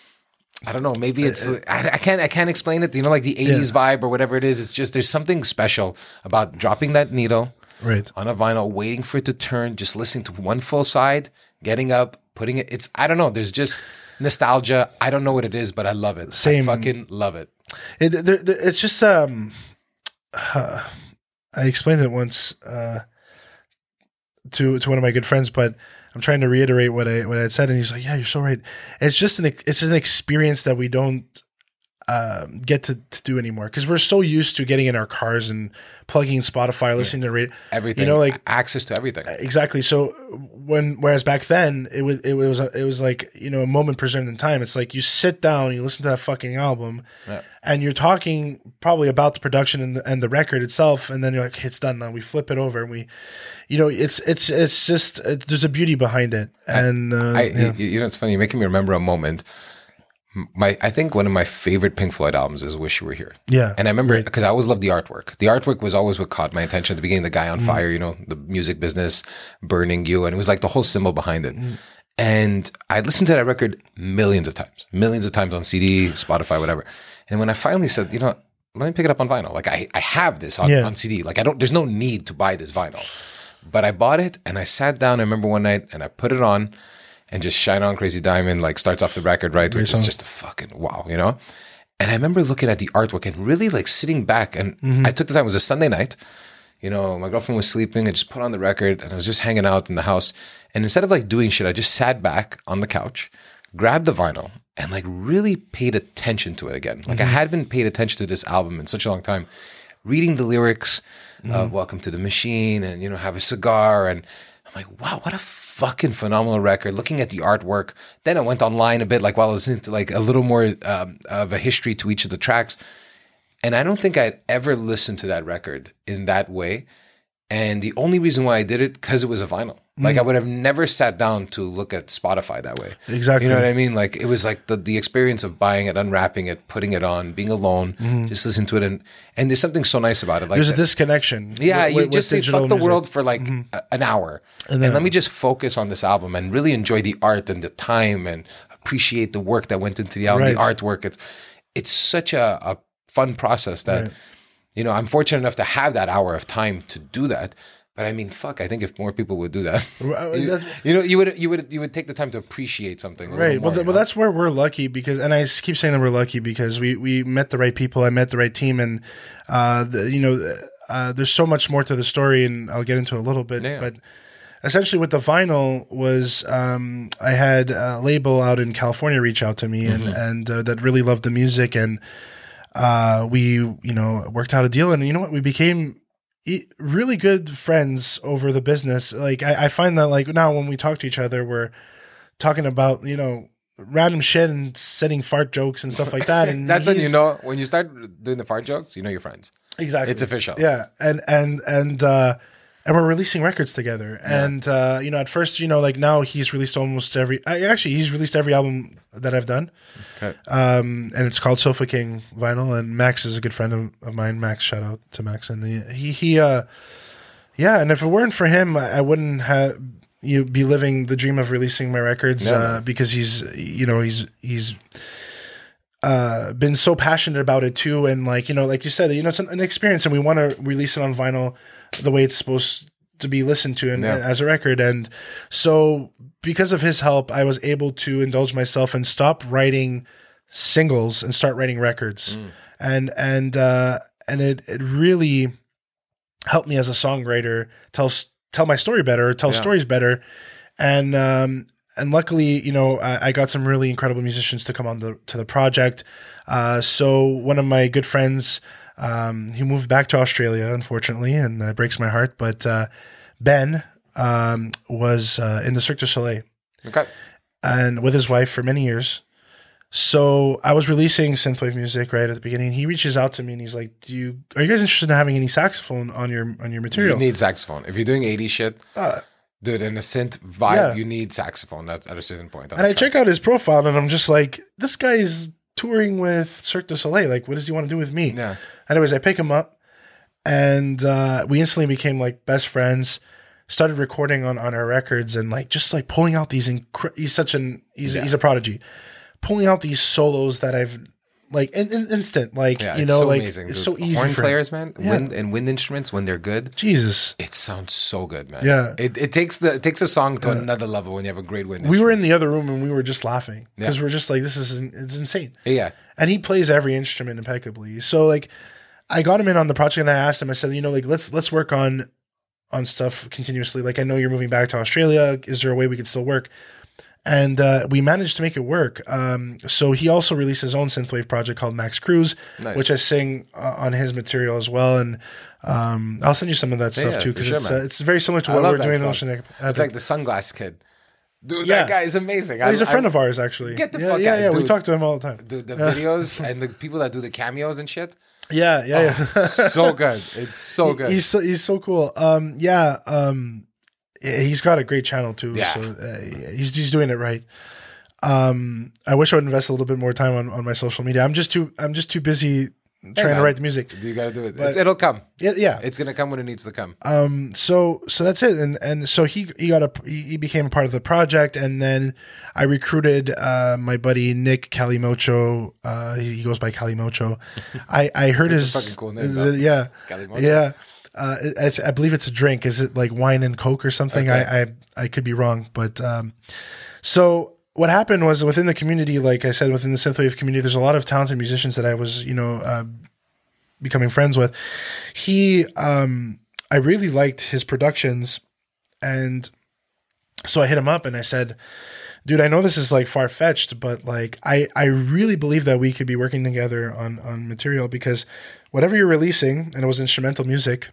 S2: I don't know. Maybe it's I, I can't I can't explain it. You know, like the eighties vibe or whatever it is. It's just there's something special about dropping that needle
S1: Right.
S2: on a vinyl, waiting for it to turn, just listening to one full side, getting up, putting it. It's I don't know. There's just nostalgia. I don't know what it is, but I love it.
S1: Same.
S2: I fucking love it.
S1: It, there, there- it's just um, uh, I explained it once uh, to to one of my good friends, but I'm trying to reiterate what I what I had said, and he's like, "Yeah, you're so right." It's just an it's an experience that we don't um, get to, to do anymore because we're so used to getting in our cars and plugging in Spotify, listening to radio,
S2: Everything.
S1: You know, like
S2: access to everything.
S1: exactly. So when whereas back then it was it was it was like, you know, a moment preserved in time. It's like you sit down, you listen to that fucking album,
S2: Yeah.
S1: and you're talking probably about the production and the, and the record itself, and then you're like, hey, it's done now. We flip it over and we, you know, it's it's it's just it, there's a beauty behind it, and uh,
S2: I,
S1: yeah.
S2: you, you know, it's funny. You're making me remember a moment. My, I think one of my favorite Pink Floyd albums is "Wish You Were Here."
S1: Yeah,
S2: and I remember because I always loved the artwork. The artwork was always what caught my attention at the beginning. The guy on
S1: Mm.
S2: fire, you know, the music business burning you, and it was like the whole symbol behind it.
S1: Mm.
S2: And I listened to that record millions of times, millions of times on C D, Spotify, whatever. And when I finally said, you know, let me pick it up on vinyl. Like I, I have this on,
S1: Yeah.
S2: on C D. Like I don't. There's no need to buy this vinyl. But I bought it, and I sat down. I remember one night, and I put it on. And just Shine On Crazy Diamond, like starts off the record, right? Which is just a fucking wow, you know? And I remember looking at the artwork and really like sitting back. And I took the time, it was a Sunday night. You know, my girlfriend was sleeping. I just put on the record and I was just hanging out in the house. And instead of like doing shit, I just sat back on the couch, grabbed the vinyl, and like really paid attention to it again. Like I hadn't paid attention to this album in such a long time. Reading the lyrics of Welcome to the Machine and, you know, Have a Cigar. And I'm like, wow, what a fucking phenomenal record. Looking at the artwork. Then I went online a bit, like while I was into like a little more um, of a history to each of the tracks. And I don't think I'd ever listened to that record in that way. And the only reason why I did it, because it was a vinyl. Like I would have never sat down to look at Spotify that way.
S1: Exactly.
S2: You know what I mean? Like it was like the, the experience of buying it, unwrapping it, putting it on, being alone, just listen to it. And, and there's something so nice about it. Like
S1: there's a
S2: that-
S1: disconnection.
S2: yeah,
S1: with-
S2: you
S1: with
S2: just say
S1: digital
S2: fuck the
S1: music.
S2: world for like a, an hour, and,
S1: then-
S2: let me just focus on this album and really enjoy the art and the time and appreciate the work that went into the album, the
S1: Right.
S2: artwork. It's it's such a, a fun process that
S1: Right.
S2: you know I'm fortunate enough to have that hour of time to do that. But I mean, fuck! I think if more people would do that,
S1: Uh,
S2: you,
S1: that's-
S2: you know, you would you would you would take the time to appreciate something, a little
S1: Right.
S2: more,
S1: Well, th-
S2: you
S1: well,
S2: know?
S1: that's where we're lucky because, and I s- keep saying that we're lucky because we, we met the right people. I met the right team, and uh, the, you know, uh, there's so much more to the story, and I'll get into a little bit.
S2: Yeah.
S1: But essentially, with the vinyl was um, I had a label out in California reach out to me, and and uh, that really loved the music, and uh, we you know worked out a deal, and you know what, we became e- really good friends over the business. Like I, I find that like now when we talk to each other, we're talking about, you know, random shit and setting fart jokes and stuff like that. And
S2: That's when
S1: he's-
S2: you know, when you start doing the fart jokes, you know you're friends.
S1: Exactly.
S2: It's official.
S1: Yeah. And, and, and, uh, and we're releasing records together.
S2: Yeah.
S1: And, uh, you know, at first, you know, like now he's released almost every, I, actually, he's released every album that I've done.
S2: Okay.
S1: Um, and it's called Sofa King Vinyl. And Max is a good friend of, of mine. Max, shout out to Max. And he, he, he uh, yeah. And if it weren't for him, I, I wouldn't have, you be living the dream of releasing my records,
S2: Yeah,
S1: uh,
S2: man.
S1: because he's, you know, he's, he's, uh, been so passionate about it too. And like, you know, like you said, you know, it's an, an experience and we want to release it on vinyl the way it's supposed to be listened to and,
S2: Yeah.
S1: and as a record. And so because of his help, I was able to indulge myself and stop writing singles and start writing records.
S2: Mm.
S1: And, and, uh, and it, it really helped me as a songwriter tell, s- tell my story better, tell
S2: Yeah.
S1: stories better. And, um, and luckily, you know, I, I got some really incredible musicians to come on the, to the project. Uh, so one of my good friends, um, he moved back to Australia, unfortunately, and that breaks my heart. But, uh, Ben, um, was, uh, in the Cirque du Soleil
S2: Okay.
S1: and with his wife for many years. So I was releasing synthwave music right at the beginning. He reaches out to me and he's like, "Do you are you guys interested in having any saxophone on your on your material?"
S2: You need saxophone. If you're doing eighties shit,
S1: Uh,
S2: dude, in a synth vibe,
S1: Yeah.
S2: you need saxophone at, at a certain point. on
S1: and
S2: a
S1: I
S2: track.
S1: check out his profile and I'm just like, this guy is touring with Cirque du Soleil. Like, what does he want to do with me?
S2: Yeah.
S1: Anyways, I pick him up and uh, we instantly became like best friends. Started recording on, on our records and like just like pulling out these. Incre- he's such an he's
S2: Yeah.
S1: he's a prodigy. Pulling out these solos that I've like in, in instant like
S2: Yeah,
S1: you
S2: it's
S1: know
S2: so
S1: like
S2: amazing.
S1: it's
S2: dude.
S1: so easy
S2: Horn
S1: for him.
S2: players, man,
S1: Yeah.
S2: wind and wind instruments when they're good,
S1: Jesus.
S2: it sounds so good, man.
S1: Yeah.
S2: it, it takes the it takes a song to another level when you have a great wind.
S1: We were in
S2: instrument.
S1: the other room and we were just laughing because
S2: Yeah.
S1: we're just like, this is it's insane.
S2: yeah,
S1: And he plays every instrument impeccably. So like I got him in on the project and I asked him, I said, you know, like let's let's work on on stuff continuously. Like I know you're moving back to Australia. Is there a way we could still work? And uh, we managed to make it work. Um, so he also released his own synthwave project called Max Cruz,
S2: Nice.
S1: which I sing uh, on his material as well. And um, I'll send you some of that stuff
S2: yeah,
S1: too
S2: for
S1: because
S2: sure,
S1: it's uh,
S2: man.
S1: it's very similar to
S2: I
S1: what
S2: love
S1: we're
S2: that
S1: doing in
S2: stuff.
S1: Ocean Epic.
S2: It's like the sunglass kid, dude.
S1: Yeah.
S2: That guy is amazing.
S1: He's
S2: a
S1: a friend of ours, actually.
S2: Get the
S1: yeah,
S2: fuck
S1: yeah,
S2: out,
S1: yeah. We
S2: dude.
S1: talk to him all the time.
S2: Dude, the videos and the people that do the cameos and shit.
S1: Yeah, yeah, yeah.
S2: Oh, so good. It's so good.
S1: He's so he's so cool. Um, yeah. Um, he's got a great channel too.
S2: Yeah.
S1: So uh, he's he's doing it right. Um, I wish I would invest a little bit more time on, on my social media. I'm just too I'm just too busy trying to
S2: man.
S1: write the music.
S2: You gotta do it. It's, it'll come.
S1: Yeah, yeah.
S2: It's gonna come when it needs to come.
S1: Um, so so that's it. And and so he he got a he he became a part of the project, and then I recruited uh my buddy Nick Calimocho. Uh, he, he goes by Calimocho. I I heard
S2: It's a
S1: his
S2: fucking cool name,
S1: uh,
S2: though.
S1: yeah
S2: Calimocho.
S1: yeah. Uh, I, th- I believe it's a drink. Is it like wine and Coke or something?
S2: Okay.
S1: I, I I could be wrong, but um, so what happened was within the community, like I said, within the synthwave community, there's a lot of talented musicians that I was, you know, uh, becoming friends with. He, um, I really liked his productions, and so I hit him up and I said, dude, I know this is like far fetched, but like I, I really believe that we could be working together on on material, because whatever you're releasing, and it was instrumental music,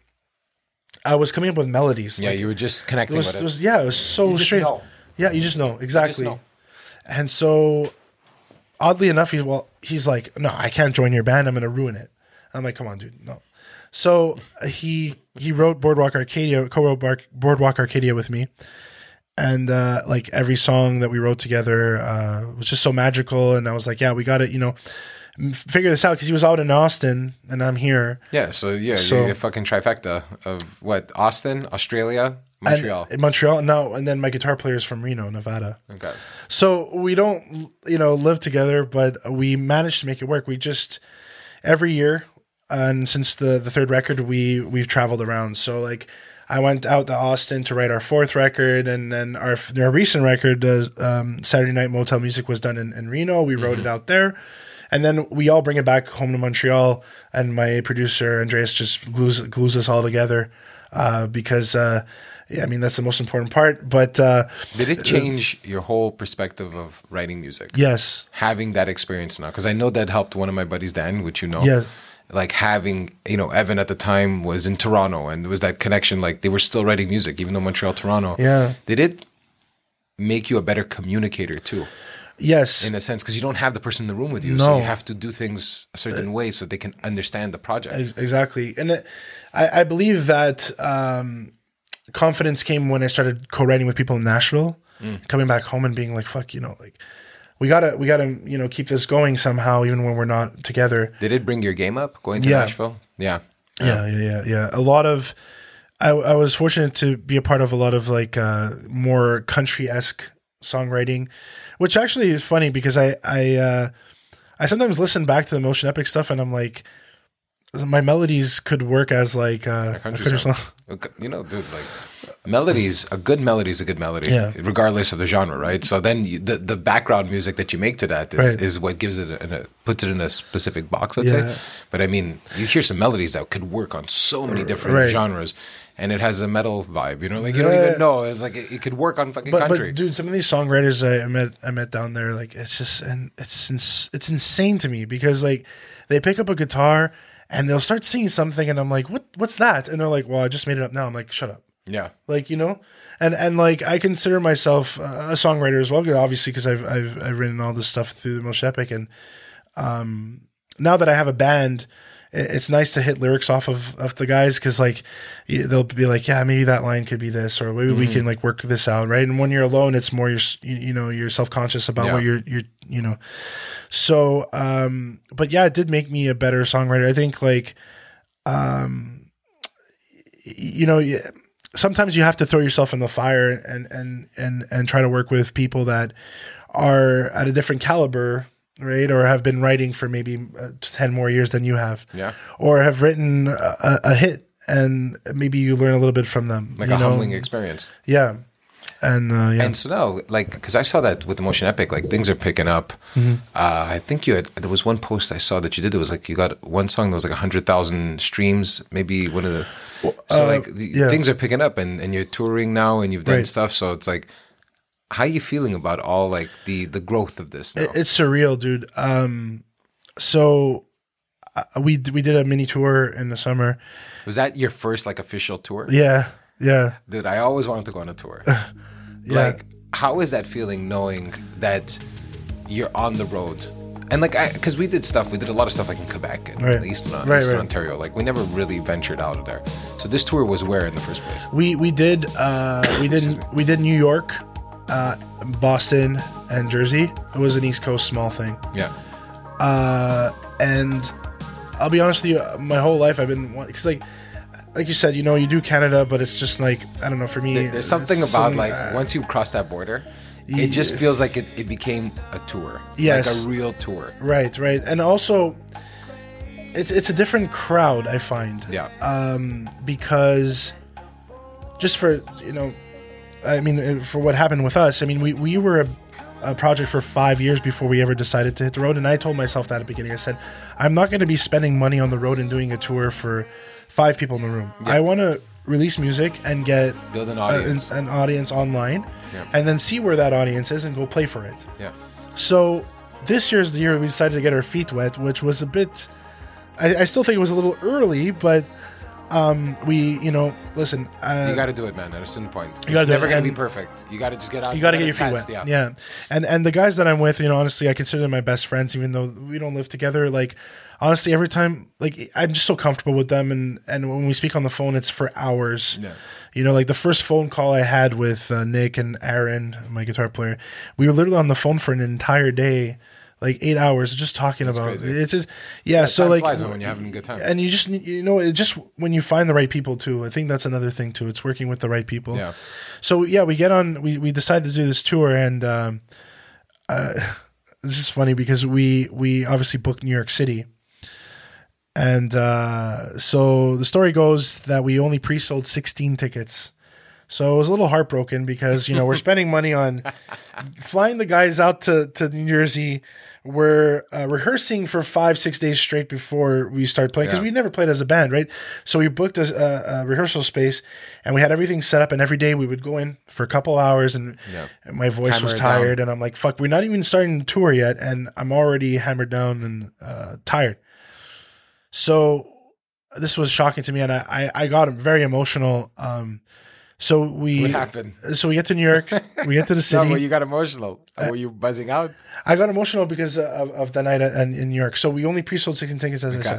S1: I was coming up with melodies.
S2: Yeah,
S1: Like,
S2: you were just
S1: it
S2: connecting
S1: was,
S2: with it.
S1: it was yeah, it was so
S2: just
S1: strange.
S2: know.
S1: Yeah, you just know exactly.
S2: know.
S1: And so, oddly enough, he well, he's like, no, I can't join your band. I'm going to ruin it. I'm like, come on, dude, no. So uh, he he wrote Boardwalk Arcadia, co-wrote Bar- Boardwalk Arcadia with me, and uh, like every song that we wrote together uh, was just so magical. And I was like, yeah, we got to, you know, m- figure this out, because he was out in Austin and I'm here.
S2: Yeah, so yeah,
S1: So-
S2: you're a fucking trifecta of what? Austin, Australia, Montreal.
S1: And, in Montreal, no, and then my guitar player is from Reno, Nevada.
S2: okay.
S1: So we don't, you know, live together, but we managed to make it work. We just every year, and since the the third record, we we've traveled around. So like, I went out to Austin to write our fourth record, and then our our recent record, uh, um, Saturday Night Motel Music, was done in, in Reno. We wrote it out there, and then we all bring it back home to Montreal. And my producer Andreas just glues glues us all together uh, because. Uh, Yeah, I mean, that's the most important part. But uh,
S2: Did it change your whole perspective of writing music?
S1: yes,
S2: Having that experience now, because I know that helped one of my buddies, Dan, which you know.
S1: Yeah.
S2: like having, you know, Evan at the time was in Toronto, and there was that connection. Like they were still writing music, even though Montreal, Toronto.
S1: Yeah.
S2: Did it make you a better communicator too?
S1: Yes.
S2: In a sense, because you don't have the person in the room with you,
S1: No.
S2: so you have to do things a certain way so they can understand the project.
S1: Ex- Exactly. And it, I, I believe that um, confidence came when I started co-writing with people in Nashville, mm. coming back home and being like, fuck, you know, like, we gotta, we gotta, you know, keep this going somehow, even when we're not together.
S2: Did it bring your game up going to
S1: Yeah.
S2: Nashville? Yeah.
S1: Yeah, yeah, yeah, yeah. A lot of, I, I was fortunate to be a part of a lot of like uh, more country-esque songwriting, which actually is funny because I, I, uh, I sometimes listen back to the Motion Epic stuff and I'm like, my melodies could work as like uh,
S2: A country
S1: a country
S2: song.
S1: song.
S2: You know, dude, like melodies, a good melody is a good melody,
S1: Yeah.
S2: regardless of the genre, right? So then you, the the background music that you make to that is,
S1: Right.
S2: is what gives it a, a puts it in a specific box, let's
S1: Yeah.
S2: say. But I mean, you hear some melodies that could work on so many different
S1: Right.
S2: genres, and it has a metal vibe. You know, like you don't
S1: Yeah.
S2: even know. It's like it, it could work on fucking
S1: But,
S2: country.
S1: but dude, some of these songwriters I, I met, I met down there, like it's just, and it's ins- it's insane to me because like they pick up a guitar and they'll start singing something, and I'm like, what, what's that? And they're like, well, I just made it up now. I'm like, shut up.
S2: yeah,
S1: Like, you know, and, and like, I consider myself uh, a songwriter as well, obviously, because I've, I've, I've written all this stuff through the Motion Epic. And um, now that I have a band, it, it's nice to hit lyrics off of, of the guys. Cause like, y- they'll be like, yeah, maybe that line could be this, or maybe we can like work this out. Right. And when you're alone, it's more, you're, s- you, you know, you're self-conscious about
S2: Yeah.
S1: what you're, you're, you know, so, um, but yeah, it did make me a better songwriter. I think like, um, y- you know, y- sometimes you have to throw yourself in the fire and, and, and, and try to work with people that are at a different caliber, right? Or have been writing for maybe uh, ten more years than you have,
S2: yeah,
S1: or have written a, a hit and maybe you learn a little bit from them.
S2: like
S1: you
S2: a
S1: know?
S2: humbling experience.
S1: Yeah. And, uh, yeah.
S2: And so now, like, because I saw that with the Motion Epic, like things are picking up.
S1: Mm-hmm.
S2: Uh, I think you had, there was one post I saw that you did. It was like you got one song that was like a hundred thousand streams. Maybe one of the. So
S1: uh,
S2: like the,
S1: yeah.
S2: things are picking up, and, and you're touring now, and you've done
S1: Right.
S2: stuff. So it's like, how are you feeling about all like the the growth of this now?
S1: It- It's surreal, dude. Um, so uh, we we did a mini tour in the summer.
S2: Was that your first like official tour?
S1: Yeah, yeah,
S2: Dude, I always wanted to go on a tour.
S1: yeah.
S2: Like, how is that feeling knowing that you're on the road? And like, I, because we did stuff, we did a lot of stuff like in Quebec and
S1: Right.
S2: Eastern,
S1: Right,
S2: Eastern
S1: right.
S2: Ontario. Like, we never really ventured out of there. So this tour was where in the first place?
S1: we we did uh, we did we did New York, uh, Boston, and Jersey. It was an East Coast small thing.
S2: Yeah.
S1: Uh, and I'll be honest with you, my whole life I've been because like like you said, you know, you do Canada, but it's just like I don't know. For me,
S2: There- There's something
S1: it's
S2: about
S1: something,
S2: like
S1: uh,
S2: once you cross that border,
S1: Yeah.
S2: it just feels like it, it became a tour.
S1: Yes.
S2: Like a real tour.
S1: right, right, and also it's it's a different crowd. I find.
S2: Yeah.
S1: um, because just for you know, I mean, uh, for what happened with us, I mean, we we were a, a project for five years before we ever decided to hit the road, and I told myself that at the beginning. I said, I'm not going to be spending money on the road and doing a tour for five people in the room. I want to release music and get
S2: Build an
S1: a-
S2: audience.
S1: an, an audience online,
S2: Yeah.
S1: and then see where that audience is and go play for it.
S2: Yeah.
S1: So this year's the year we decided to get our feet wet, which was a bit. I, I still think it was a little early, but um, we, you know, listen. Uh,
S2: You got to do it, man. At a certain point, it's
S1: gotta do
S2: never
S1: it,
S2: going to be
S1: and-
S2: perfect. You got to just get out.
S1: you got to get your feet
S2: test,
S1: wet.
S2: Yeah.
S1: Yeah. And and the guys that I'm with, you know, honestly, I consider them my best friends, even though we don't live together. Like, honestly, every time, like, I'm just so comfortable with them, and and when we speak on the phone, it's for hours.
S2: Yeah.
S1: You know, like the first phone call I had with uh, Nick and Aaron, my guitar player, we were literally on the phone for an entire day, like eight hours, just talking about
S2: crazy.
S1: it's just yeah. so
S2: time
S1: like,
S2: flies when you're having a good time.
S1: and you just you know, it just when you find the right people too. I think that's another thing too. It's working with the right people.
S2: Yeah.
S1: So yeah, we get on. We we decided to do this tour, and um, uh, this is funny because we we obviously booked New York City, and uh, so the story goes that we only pre-sold sixteen tickets. So I was a little heartbroken because, you know, we're spending money on flying the guys out to, to New Jersey. We're uh, rehearsing for five, six days straight before we start playing because
S2: Yeah.
S1: we never played as a band, right? So we booked a, a, a rehearsal space and we had everything set up. And every day we would go in for a couple hours and,
S2: Yeah.
S1: and my voice
S2: Hammer
S1: was
S2: it
S1: tired.
S2: down.
S1: And I'm like, fuck, we're not even starting the tour yet. And I'm already hammered down and uh, tired. So this was shocking to me, and I, I, I got very emotional. Um, so we
S2: What happened?
S1: So we get to New York, we get to the city.
S2: No, well, you got emotional. Uh, Were you buzzing out?
S1: I got emotional because of, of the night in, in New York. So we only pre-sold sixteen tickets, as
S2: Okay.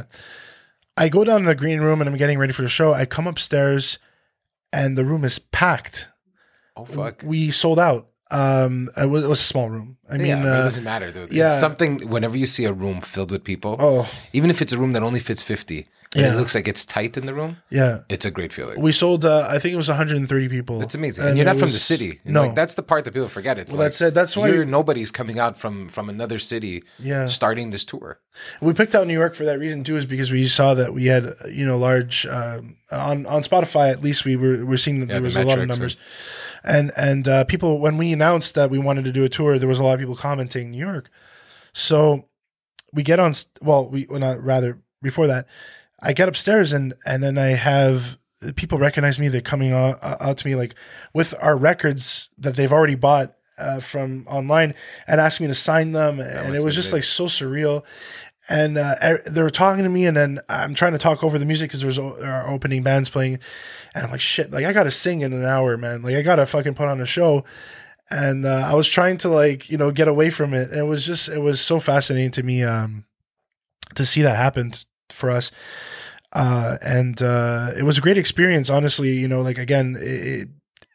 S1: I said. I go down to the green room and I'm getting ready for the show. I come upstairs and the room is packed.
S2: Oh fuck!
S1: We sold out. Um, it was, it was a small room. I mean,
S2: yeah, but
S1: uh,
S2: it doesn't matter, dude.
S1: yeah.
S2: It's something. Whenever you see a room filled with people,
S1: oh
S2: even if it's a room that only fits fifty, and
S1: Yeah.
S2: it looks like it's tight in the room,
S1: yeah,
S2: it's a great feeling.
S1: we sold. Uh, I think it was one hundred thirty people.
S2: It's amazing, and, you're not
S1: it
S2: from the
S1: was-
S2: city. And
S1: No,
S2: like, that's the part that people forget. It's
S1: Well,
S2: like,
S1: that's it. That's why-
S2: you're, nobody's coming out from from another city,
S1: Yeah.
S2: starting this tour.
S1: we picked out New York for that reason too, is because we saw that we had, you know, large um, on on Spotify. At least we were we're seeing that
S2: Yeah,
S1: there
S2: the
S1: was a lot of
S2: metrics
S1: numbers, and and uh, people, when we announced that we wanted to do a tour, there was a lot of people commenting New York. So we get on. st- Well, we well, not rather before that, I get upstairs and and then I have people recognize me. They're coming out, out to me like with our records that they've already bought uh, from online and asking me to sign them, and
S2: must
S1: it was
S2: be
S1: just
S2: big.
S1: like so surreal. And uh, er- they were talking to me, and then I'm trying to talk over the music because there's o- our opening bands playing, and I'm like, shit, like I gotta sing in an hour, man. Like I gotta fucking put on a show. And uh, I was trying to like, you know, get away from it. And it was just, it was so fascinating to me um, to see that happen t- for us. Uh, and uh, it was a great experience, honestly. You know, like again, it, it,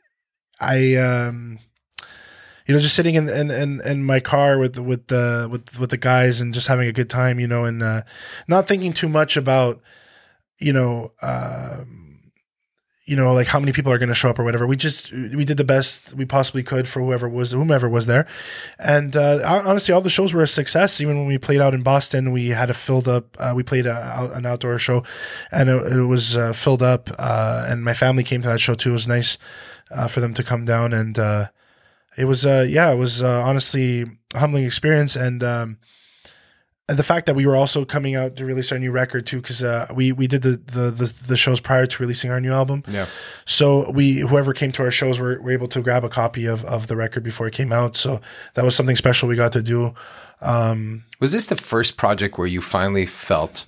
S1: I, um, you know, just sitting in, in, in, in my car with, with the, with, with the guys and just having a good time, you know, and uh, not thinking too much about, you know, um, you know, like how many people are going to show up or whatever. We just, we did the best we possibly could for whoever was, whomever was there. And uh, honestly, all the shows were a success. Even when we played out in Boston, we had a filled up, uh, we played a, an outdoor show and it, it was uh, filled up. Uh, and my family came to that show too. It was nice uh, for them to come down. And uh, it was, uh, yeah, it was uh, honestly a humbling experience. And, um, and the fact that we were also coming out to release our new record too, because uh, we we did the, the the the shows prior to releasing our new album.
S2: Yeah.
S1: So we whoever came to our shows were, were able to grab a copy of of the record before it came out. So that was something special we got to do. Um,
S2: Was this the first project where you finally felt,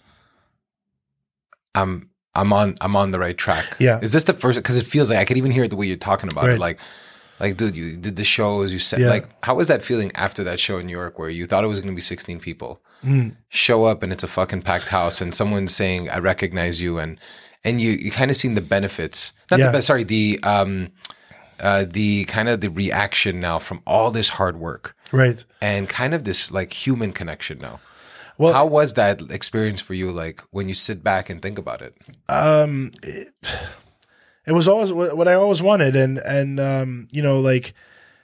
S2: I'm I'm on I'm on the right track?
S1: Yeah.
S2: Is this the first? Because it feels like I could even hear it the way you're talking about
S1: Right.
S2: it. Like, like, dude, you did the shows. You said,
S1: Yeah.
S2: like, how was that feeling after that show in New York where you thought it was going to be sixteen people?
S1: mm,
S2: Show up and it's a fucking packed house and someone's saying I recognize you, and and you you kind of seen the benefits, not
S1: Yeah.
S2: the best, sorry, the um uh the kind of the reaction now from all this hard work
S1: right.
S2: and kind of this like human connection now.
S1: Well,
S2: How was that experience for you, like when you sit back and think about it?
S1: um, it, it was always what what I always wanted, and and um, you know, like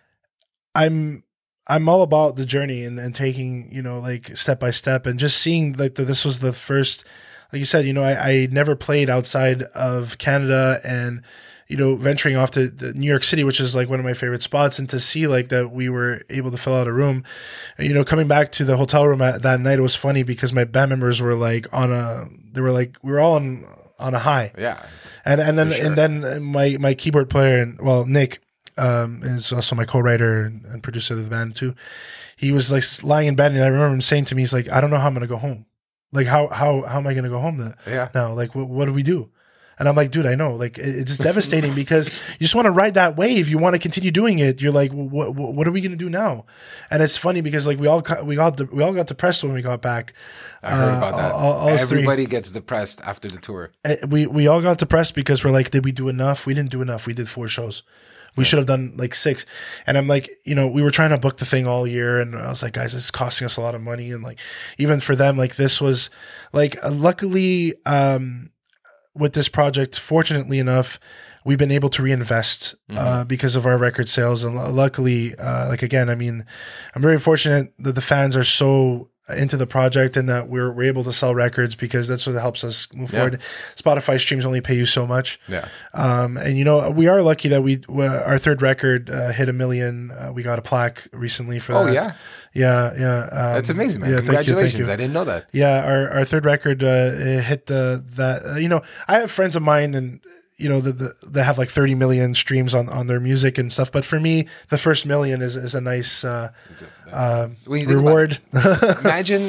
S1: I'm. I'm all about the journey and, and taking, you know, like step by step and just seeing like that this was the first, like you said, you know, I, I never played outside of Canada and, you know, venturing off to, to New York City, which is like one of my favorite spots, and to see like that we were able to fill out a room, and, you know, coming back to the hotel room at, that night, it was funny because my band members were like on a, they were like, we were all on, on a high.
S2: Yeah.
S1: And, and then,
S2: For sure.
S1: and then my, my keyboard player and well, Nick, um, is also my co-writer and, and producer of the band too. He was like lying in bed, and I remember him saying to me, he's like, I don't know how I'm going to go home. Like, how, how, how am I going to go home then?
S2: Yeah.
S1: Now? Like, what, what do we do? And I'm like, dude, I know, like, it- it's devastating because you just want to ride that wave. You want to continue doing it. You're like, what, what, what are we going to do now? And it's funny because like we all, got- we all, we all got depressed when we got back.
S2: I heard
S1: Uh,
S2: about that.
S1: all- all us three.
S2: Everybody gets depressed after the tour.
S1: Uh, we we all got depressed because we're like, did we do enough? We didn't do enough. We did four shows. We should have done like six. And I'm like, you know, we were trying to book the thing all year, and I was like, guys, this is costing us a lot of money. And like, even for them, like this was like, uh, luckily, um, with this project, fortunately enough, we've been able to reinvest uh, because of our record sales. And lu- luckily, uh, like again, I mean, I'm very fortunate that the fans are so into the project and that we're, we're able to sell records, because that's what helps us move
S2: Yeah.
S1: forward. Spotify streams only pay you so much.
S2: Yeah.
S1: Um, and you know, we are lucky that we, w- our third record uh, hit a million. Uh, we got a plaque recently for
S2: Oh,
S1: that.
S2: yeah.
S1: Yeah. Yeah. Um,
S2: That's amazing, man.
S1: yeah, thank you, thank
S2: Congratulations.
S1: you.
S2: I didn't know that.
S1: Yeah, our, our third record uh, it hit the that uh, you know, I have friends of mine, and you know, that the, they have like thirty million streams on, on their music and stuff. But for me, the first million is, is a nice uh, uh,
S2: When you think
S1: reward.
S2: about- Imagine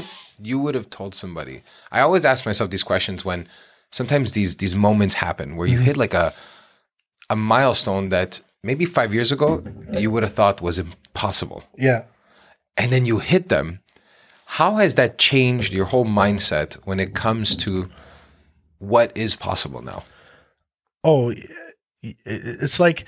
S2: you would have told somebody? I always ask myself these questions when sometimes these these moments happen where you mm-hmm. hit like a a milestone that maybe five years ago you would have thought was impossible.
S1: Yeah.
S2: And then you hit them. How has that changed your whole mindset when it comes to what is possible now?
S1: Oh, it's like,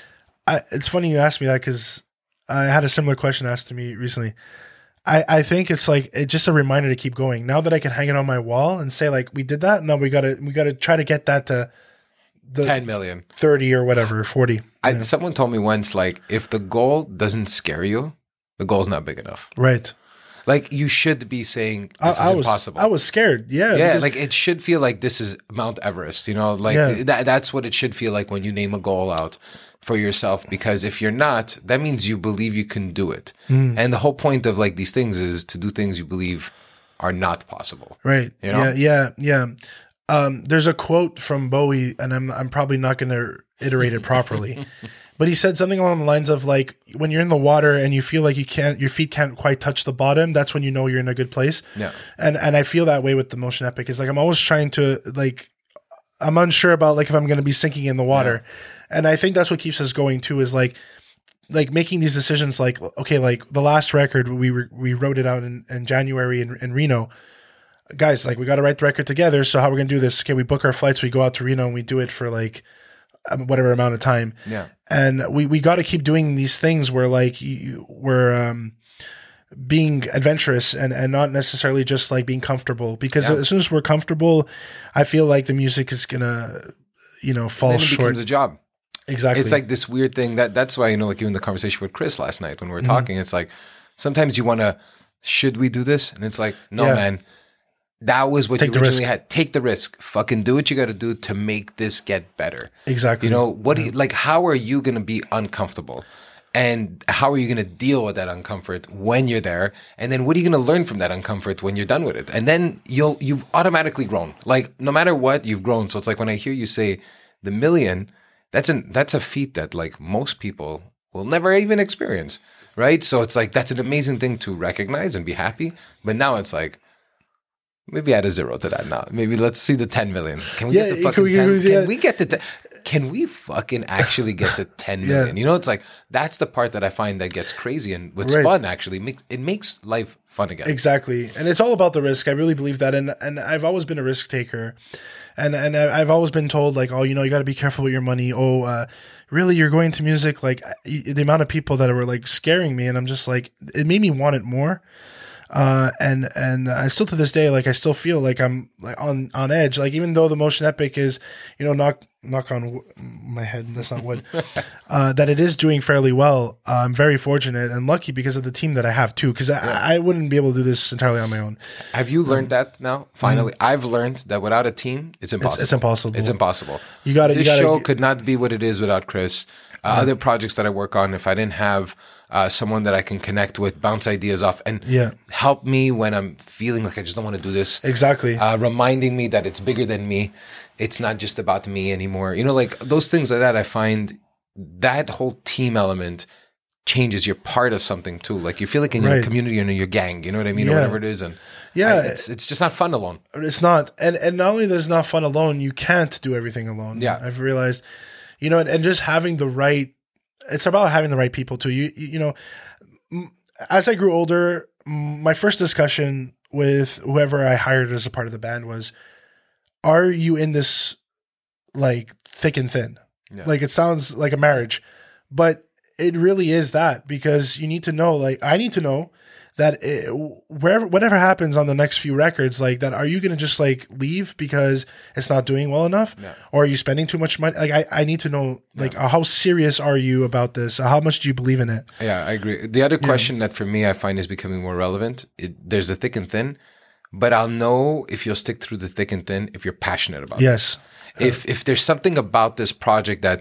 S1: I, it's funny you asked me that because I had a similar question asked to me recently. I, I think it's like, it's just a reminder to keep going. Now that I can hang it on my wall and say like, we did that. No, we gotta, we gotta try to get that to the
S2: ten million,
S1: thirty or whatever, forty.
S2: I,
S1: yeah.
S2: Someone told me once, like, if the goal doesn't scare you, the goal's not big enough.
S1: Right.
S2: Like, you should be saying this
S1: I,
S2: is
S1: I was,
S2: impossible.
S1: I was scared. Yeah.
S2: Yeah.
S1: Because,
S2: like, it should feel like this is Mount Everest, you know, like
S1: Yeah.
S2: that, that's what it should feel like when you name a goal out for yourself. Because if you're not, that means you believe you can do it.
S1: Mm.
S2: And the whole point of like these things is to do things you believe are not possible.
S1: Right.
S2: You know?
S1: Yeah. Yeah. Yeah. Um, there's a quote from Bowie, and I'm I'm probably not going to iterate it properly, but he said something along the lines of like, when you're in the water and you feel like you can't, your feet can't quite touch the bottom, that's when you know you're in a good place.
S2: Yeah.
S1: And and I feel that way with the Motion Epic. Is like I'm always trying to like, I'm unsure about like if I'm going to be sinking in the water, yeah. and I think that's what keeps us going too. Is like. Like making these decisions, like okay, like the last record we re- we wrote it out in, in January in, in Reno. Guys, like we got to write the record together. So how we're gonna do this? Okay, we book our flights. We go out to Reno and we do it for like whatever amount of time.
S2: Yeah,
S1: and we we got to keep doing these things where like you, we're um, being adventurous and and not necessarily just like being comfortable. Because yeah. as soon as we're comfortable, I feel like the music is gonna you know fall
S2: and then it
S1: short.
S2: Becomes a job.
S1: Exactly.
S2: It's like this weird thing that that's why, you know, like even the conversation with Chris last night when we were mm-hmm. talking, it's like sometimes you want to, should we do this? And it's like, no, yeah. man, that was what
S1: Take
S2: you
S1: the
S2: originally
S1: risk.
S2: had. Take the risk. Fucking do what you got to do to make this get better.
S1: Exactly.
S2: You know, what
S1: yeah.
S2: do you, like, how are you going to be uncomfortable? And how are you going to deal with that uncomfort when you're there? And then what are you going to learn from that uncomfort when you're done with it? And then you'll, you've automatically grown. Like no matter what, you've grown. So it's like when I hear you say the million, That's an that's a feat that like most people will never even experience, right? So it's like that's an amazing thing to recognize and be happy. But now it's like maybe add a zero to that now. Maybe let's see the ten million. Can we
S1: yeah,
S2: get the fucking
S1: can we,
S2: ten?
S1: yeah.
S2: Can we get the ten? Can we fucking actually get to ten million?
S1: Yeah.
S2: You know, it's like that's the part that I find that gets crazy and what's
S1: right.
S2: fun actually. It makes, it makes life fun again.
S1: Exactly. And it's all about the risk. I really believe that. And and I've always been a risk taker. And and I've always been told like, oh, you know, you got to be careful with your money. Oh, uh, really, you're going to music? Like the amount of people that were like scaring me. And I'm just like, it made me want it more. Uh, and and I still to this day, like I still feel like I'm like on, on edge. Like even though the Motion Epic is, you know, knock knock on w- my head, that's not wood, uh, that it is doing fairly well. Uh, I'm very fortunate and lucky because of the team that I have too. Because I,
S2: yeah.
S1: I wouldn't be able to do this entirely on my own.
S2: Have you learned um, that now? Finally, mm-hmm. I've learned that without a team, it's impossible.
S1: It's, it's impossible.
S2: It's impossible.
S1: You got
S2: This
S1: you gotta,
S2: show could not be what it is without Chris. Uh, yeah. Other projects that I work on, if I didn't have uh, someone that I can connect with, bounce ideas off, and
S1: yeah.
S2: help me when I'm feeling like I just don't want to do this.
S1: Exactly.
S2: Uh, reminding me that it's bigger than me. It's not just about me anymore. You know, like those things like that, I find that whole team element changes. You're part of something too. Like you feel like in
S1: right.
S2: your community and in your gang, you know what I mean?
S1: Yeah.
S2: Or whatever it is. And
S1: yeah,
S2: I, it's it's just not fun alone.
S1: It's not. And and not only that it's not fun alone, you can't do everything alone.
S2: Yeah.
S1: I've realized, you know, and, and just having the right, it's about having the right people too. You, you, you know, as I grew older, my first discussion with whoever I hired as a part of the band was, are you in this like thick and thin? Yeah. Like it sounds like a marriage, but it really is that, because you need to know, like I need to know that it, wherever, whatever happens on the next few records, like that, are you going to just like leave because it's not doing well enough?
S2: Yeah.
S1: Or are you spending too much money? Like I, I need to know, like yeah. how serious are you about this? How much do you believe in it?
S2: Yeah, I agree. The other question yeah. that for me I find is becoming more relevant, it, there's the thick and thin, but I'll know if you'll stick through the thick and thin if you're passionate about
S1: yes.
S2: it. If if there's something about this project that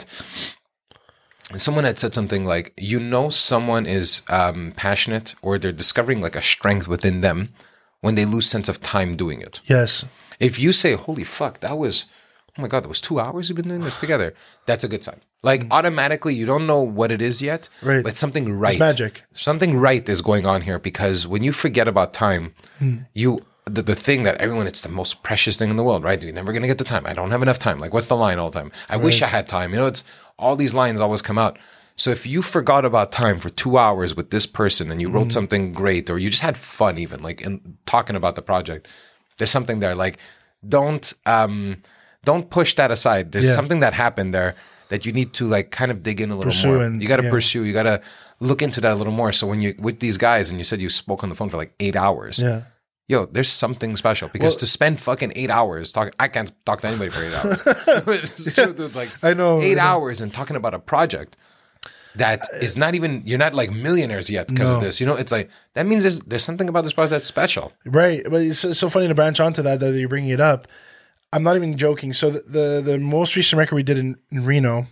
S2: someone had said something like, you know, someone is um, passionate or they're discovering like a strength within them when they lose sense of time doing it.
S1: Yes.
S2: If you say, holy fuck, that was, oh my God, that was two hours we've been doing this together. That's a good sign. Like automatically, you don't know what it is yet,
S1: Right.
S2: but something right.
S1: It's magic.
S2: Something right is going on here because when you forget about time,
S1: Hmm.
S2: you the, the thing that everyone, it's the most precious thing in the world, right? You're never going to get the time. I don't have enough time. Like, what's the line all the time? I wish I had time. You know, it's all these lines always come out. So if you forgot about time for two hours with this person and you wrote something great, or you just had fun even, like in talking about the project, there's something there. Like, don't um, don't push that aside. There's
S1: Yeah.
S2: something that happened there that you need to like kind of dig in a little
S1: Pursue
S2: more.
S1: and-
S2: You got to
S1: yeah.
S2: pursue. You got to look into that a little more. So when you with these guys and you said you spoke on the phone for like eight hours,
S1: Yeah.
S2: yo, there's something special because
S1: Well-
S2: to spend fucking eight hours talking, I can't talk to anybody for eight hours. It's true, dude. Like
S1: I know,
S2: eight
S1: I know.
S2: hours and talking about a project that is not even, you're not like millionaires yet because of
S1: No.
S2: this. You know, it's like that means there's, there's something about this project that's special.
S1: Right, but it's so, so funny to branch onto that that you're bringing it up. I'm not even joking. So the the, the most recent record we did in, in Reno,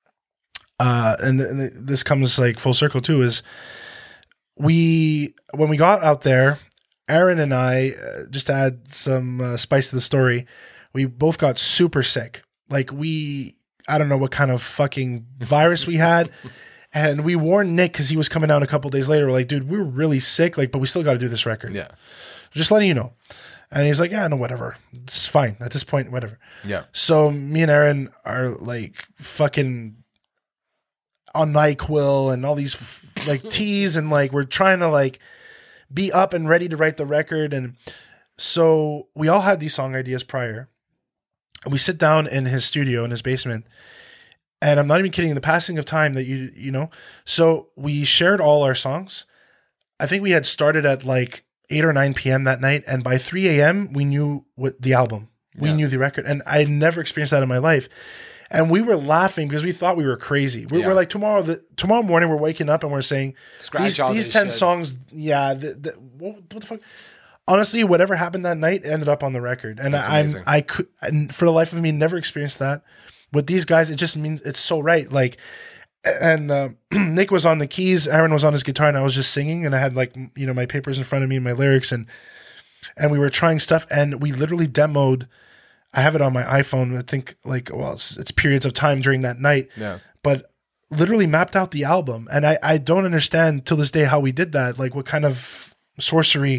S1: uh, and, the, and the, this comes like full circle too, is we when we got out there, Aaron and I, uh, just to add some uh, spice to the story, we both got super sick. Like we, I don't know what kind of fucking virus we had. And we warned Nick because he was coming out a couple days later. We're like, dude, we were really sick, like, but we still got to do this record.
S2: Yeah.
S1: Just letting you know. And he's like, yeah, no, whatever. It's fine. At this point, whatever.
S2: Yeah.
S1: So me and Aaron are like fucking on NyQuil and all these f- like teas, and like we're trying to like be up and ready to write the record. And so we all had these song ideas prior. And we sit down in his studio in his basement. And I'm not even kidding, the passing of time that you, you know, so we shared all our songs. I think we had started at like eight or nine p.m. that night. And by three a.m., we knew what the album, we
S2: Yeah.
S1: knew the record. And I had never experienced that in my life. And we were laughing because we thought we were crazy. We
S2: Yeah.
S1: were like, tomorrow, the, tomorrow morning, we're waking up and we're saying,
S2: Scratch
S1: these,
S2: all
S1: these
S2: this
S1: ten
S2: shit.
S1: songs, yeah, the, the, what, what the fuck? Honestly, whatever happened that night ended up on the record. And
S2: That's
S1: I'm,
S2: amazing.
S1: I could, and for the life of me, never experienced that. With these guys, it just means it's so right. Like, and uh, Nick was on the keys, Aaron was on his guitar, and I was just singing, and I had like, you know, my papers in front of me, my lyrics, and and we were trying stuff, and we literally demoed. I have it on my iPhone. I think like, well, it's, it's periods of time during that night,
S2: Yeah.
S1: but literally mapped out the album, and I I don't understand till this day how we did that. Like, what kind of sorcery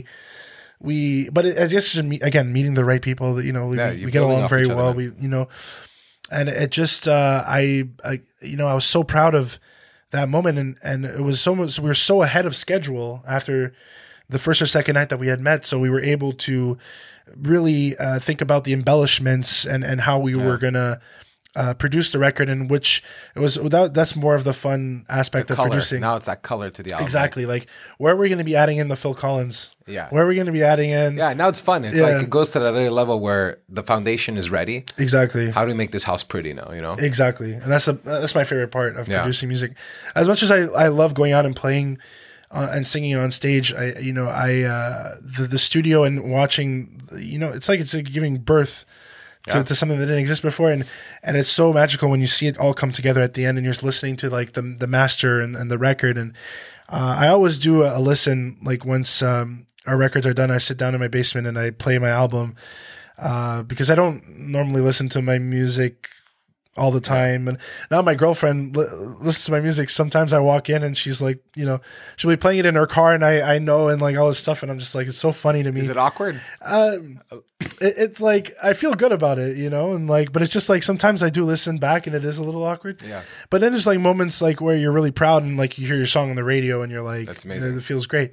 S1: we? But it, I guess it's me- again meeting the right people that you know we,
S2: Yeah,
S1: we
S2: you're
S1: get
S2: building
S1: along
S2: off
S1: very
S2: each other,
S1: well.
S2: man.
S1: We you know. And it just, uh, I, I, you know, I was so proud of that moment, and and it was so much. We were so ahead of schedule after the first or second night that we had met, so we were able to really uh, think about the embellishments and and how we were gonna uh, produce the record, in which it was without. That's more of the fun aspect of
S2: Color.
S1: producing.
S2: Now it's that color to the album.
S1: Exactly, like where are we going to be adding in the Phil Collins?
S2: Yeah.
S1: Where are we going to be adding in?
S2: Yeah, now it's fun. It's
S1: Yeah.
S2: like it goes to that other level where the foundation is ready.
S1: Exactly.
S2: How do we make this house pretty now, you know?
S1: Exactly, and that's the that's my favorite part of
S2: Yeah.
S1: producing music. As much as I, I love going out and playing uh, and singing on stage, I you know I uh, the the studio and watching, you know, it's like it's like giving birth to,
S2: Yeah.
S1: to something that didn't exist before, and and it's so magical when you see it all come together at the end, and you're listening to like the the master and, and the record. And uh, I always do a, a listen, like once um, our records are done, I sit down in my basement and I play my album. Uh, because I don't normally listen to my music all the time. And now my girlfriend li- listens to my music. Sometimes I walk in and she's like, you know, she'll be playing it in her car, and I, I know, and like all this stuff. And I'm just like, it's so funny to me.
S2: Is it awkward?
S1: Um, it, it's like, I feel good about it, you know, and like, but it's just like, sometimes I do listen back and it is a little awkward.
S2: Yeah.
S1: But then there's like moments like where you're really proud and like you hear your song on the radio and you're like,
S2: That's amazing.
S1: It feels great.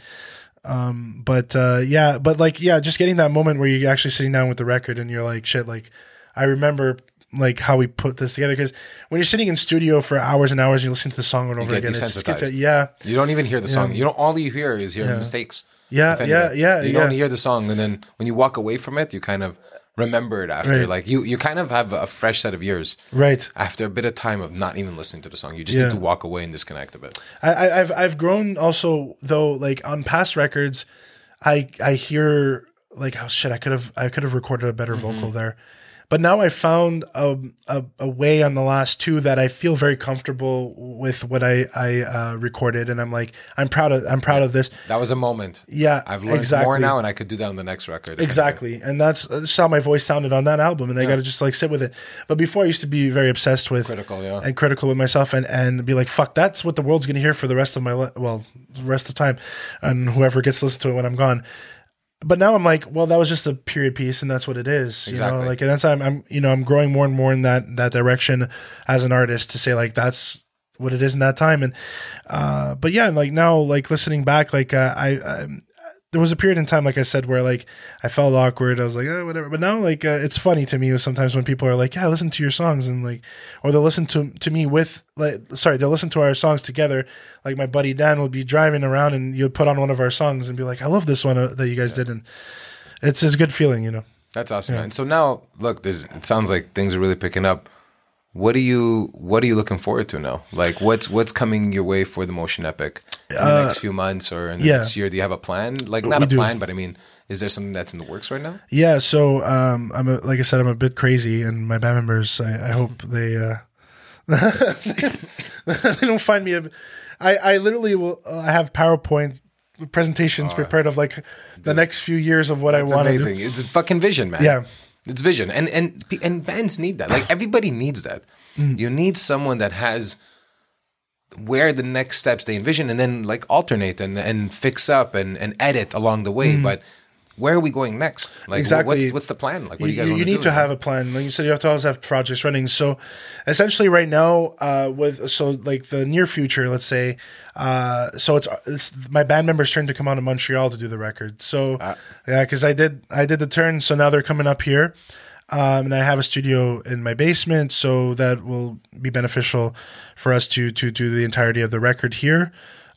S1: Um, but, uh, yeah, but like, yeah, just getting that moment where you're actually sitting down with the record and you're like, shit, like I remember like how we put this together. Cause when you're sitting in studio for hours and hours, and you listen to the song over and over
S2: get
S1: again. It just gets,
S2: desensitized.
S1: yeah.
S2: You don't even hear the song. You don't. All you hear is your mistakes.
S1: Yeah.
S2: if
S1: Yeah.
S2: anything.
S1: Yeah.
S2: You
S1: yeah.
S2: don't hear the song, and then when you walk away from it, you kind of remember it after.
S1: Right.
S2: Like you, you kind of have a fresh set of ears
S1: Right.
S2: after a bit of time of not even listening to the song. You just
S1: Yeah.
S2: need to walk away and disconnect a bit.
S1: I, I, I've I've grown also though, like on past records, I I hear like, oh shit, I could have I could have recorded a better
S2: Mm-hmm.
S1: vocal there. But now I found a, a, a way on the last two that I feel very comfortable with what I I uh, recorded, and I'm like I'm proud of I'm proud of this.
S2: That was a moment.
S1: Yeah,
S2: I've learned
S1: exactly.
S2: more now, and I could do that on the next record.
S1: Exactly, and that's, that's how my voice sounded on that album, and I got to just like sit with it. But before, I used to be very obsessed with
S2: critical, yeah,
S1: and critical with myself, and and be like, "Fuck, that's what the world's gonna hear for the rest of my li- well, the rest of the time," and whoever gets to listen to it when I'm gone. But now I'm like, well, that was just a period piece, and that's what it is. You
S2: exactly.
S1: know? Like, and that's I'm, I'm, you know, I'm growing more and more in that that direction as an artist to say like that's what it is in that time. And uh, but yeah, like now, like listening back, like uh, I, I there was a period in time, like I said, where like I felt awkward. I was like, oh, whatever. But now, like, uh, it's funny to me sometimes when people are like, yeah, listen to your songs, and like, or they'll listen to to me with, like, sorry, they'll listen to our songs together. Like my buddy Dan will be driving around, and you'll put on one of our songs and be like, I love this one uh, that you guys yeah. did, and it's it's a good feeling, you know.
S2: That's awesome, yeah. man. So now, look, there's. It sounds like things are really picking up. What are you What are you looking forward to now? Like, what's what's coming your way for the Motion Epic in the uh, next few months or in the yeah. next year? Do you have a plan? Like, not we a do. plan, but I mean, is there something that's in the works right now?
S1: Yeah. So, um, I'm a, like I said, I'm a bit crazy, and my band members, I, I hope they uh, they don't find me. A, I I literally will. Uh, I have PowerPoint presentations oh, prepared of like the dude, next few years of what I want to do.
S2: Amazing. It's fucking vision, man.
S1: Yeah.
S2: It's vision, and and and bands need that. Like everybody needs that. Mm. You need someone that has where the next steps they envision, and then like alternate and, and fix up and, and edit along the way. Mm. But where are we going next? Like
S1: exactly.
S2: what's what's the plan? Like what do you guys
S1: you,
S2: want to
S1: do? You need to have a plan. Like you said, you have to always have projects running. So essentially, right now, uh, with so like the near future, let's say, uh, so it's, it's my band members' turn to come out in Montreal to do the record. So uh, yeah, because I did I did the turn, so now they're coming up here. Um, and I have a studio in my basement, so that will be beneficial for us to to do the entirety of the record here.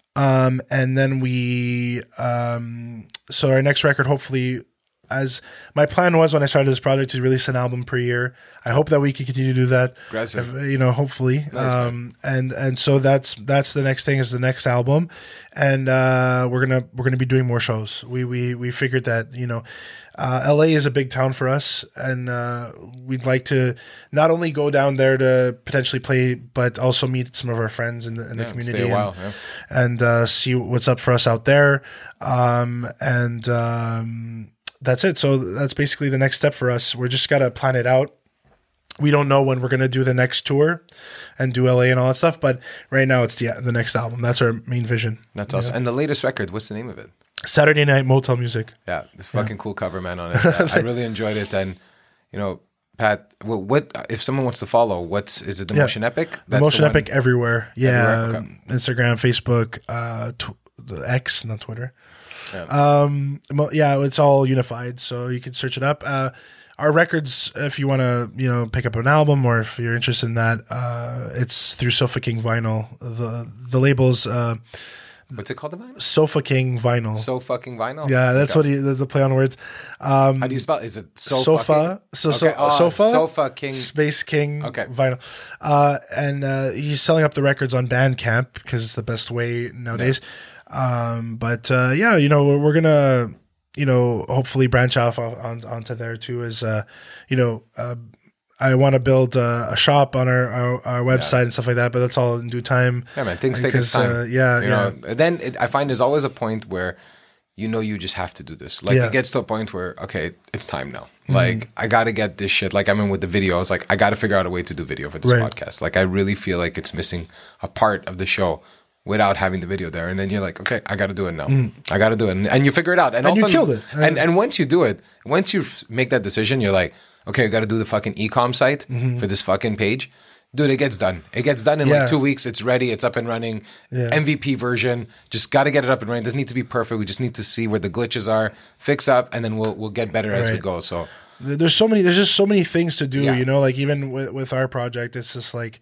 S1: Um, and then we, um, so our next record, hopefully, as my plan was when I started this project, to release an album per year. I hope that we can continue to do that.
S2: Aggressive.
S1: You know, hopefully. Nice, um, and and so that's that's the next thing is the next album, and uh, we're gonna we're gonna be doing more shows. We we we figured that you know. Uh, L A is a big town for us, and uh, we'd like to not only go down there to potentially play, but also meet some of our friends in the, in
S2: yeah,
S1: the community
S2: stay a while,
S1: and,
S2: yeah.
S1: and uh, see what's up for us out there. Um, and um, that's it. So that's basically the next step for us. We're just got to plan it out. We don't know when we're going to do the next tour and do L A and all that stuff, but right now it's the the next album. That's our main vision.
S2: That's awesome. Yeah. And the latest record, what's the name of it?
S1: Saturday Night Motel Music.
S2: Yeah, this fucking yeah. cool cover, man, on it. Uh, I really enjoyed it. And, you know, Pat, what, what if someone wants to follow, what's, is it the yeah. Motion Epic? That's
S1: the Motion the Epic everywhere. Yeah.
S2: Everywhere? Okay.
S1: Instagram, Facebook, uh, tw- the X, not Twitter. Yeah. Um, yeah, it's all unified, so you can search it up. Uh, our records, if you want to, you know, pick up an album or if you're interested in that, uh, it's through Sofa King Vinyl. The, the label's, uh,
S2: what's it called, the vinyl?
S1: Sofa King Vinyl.
S2: So fucking vinyl?
S1: Yeah, that's okay. what he, that's the play on words. Um,
S2: How do you spell it? Is it so
S1: Sofa? So,
S2: okay.
S1: so,
S2: oh,
S1: Sofa?
S2: Sofa King.
S1: Space King
S2: okay.
S1: Vinyl. Uh, and uh, he's selling up the records on Bandcamp because it's the best way nowadays. Yeah. Um, but uh, yeah, you know, we're, we're going to, you know, hopefully branch off on, onto there too as, uh, you know, uh, I want to build uh, a shop on our, our, our website yeah. and stuff like that, but that's all in due time.
S2: Yeah, man, things take its time.
S1: Uh, yeah,
S2: you
S1: yeah.
S2: know, then it, I find there's always a point where you know you just have to do this. Like
S1: yeah.
S2: it gets to a point where, okay, it's time now. Mm-hmm. Like I got to get this shit. Like I mean with the video, I was like, I got to figure out a way to do video for this
S1: right.
S2: podcast. Like I really feel like it's missing a part of the show without having the video there. And then you're like, okay, I got to do it now. Mm. I got to do it. And, and you figure it out. And,
S1: and
S2: also,
S1: you killed it.
S2: And, and once you do it, once you make that decision, you're like, okay, I got to do the fucking e-com site
S1: mm-hmm.
S2: for this fucking page. Dude, it gets done. It gets done in
S1: yeah.
S2: like two weeks. It's ready. It's up and running.
S1: Yeah.
S2: M V P version. Just got to get it up and running. It doesn't need to be perfect. We just need to see where the glitches are, fix up, and then we'll we'll get better as
S1: right.
S2: we go. So
S1: there's so many. There's just so many things to do.
S2: Yeah.
S1: You know, like even with with our project, it's just like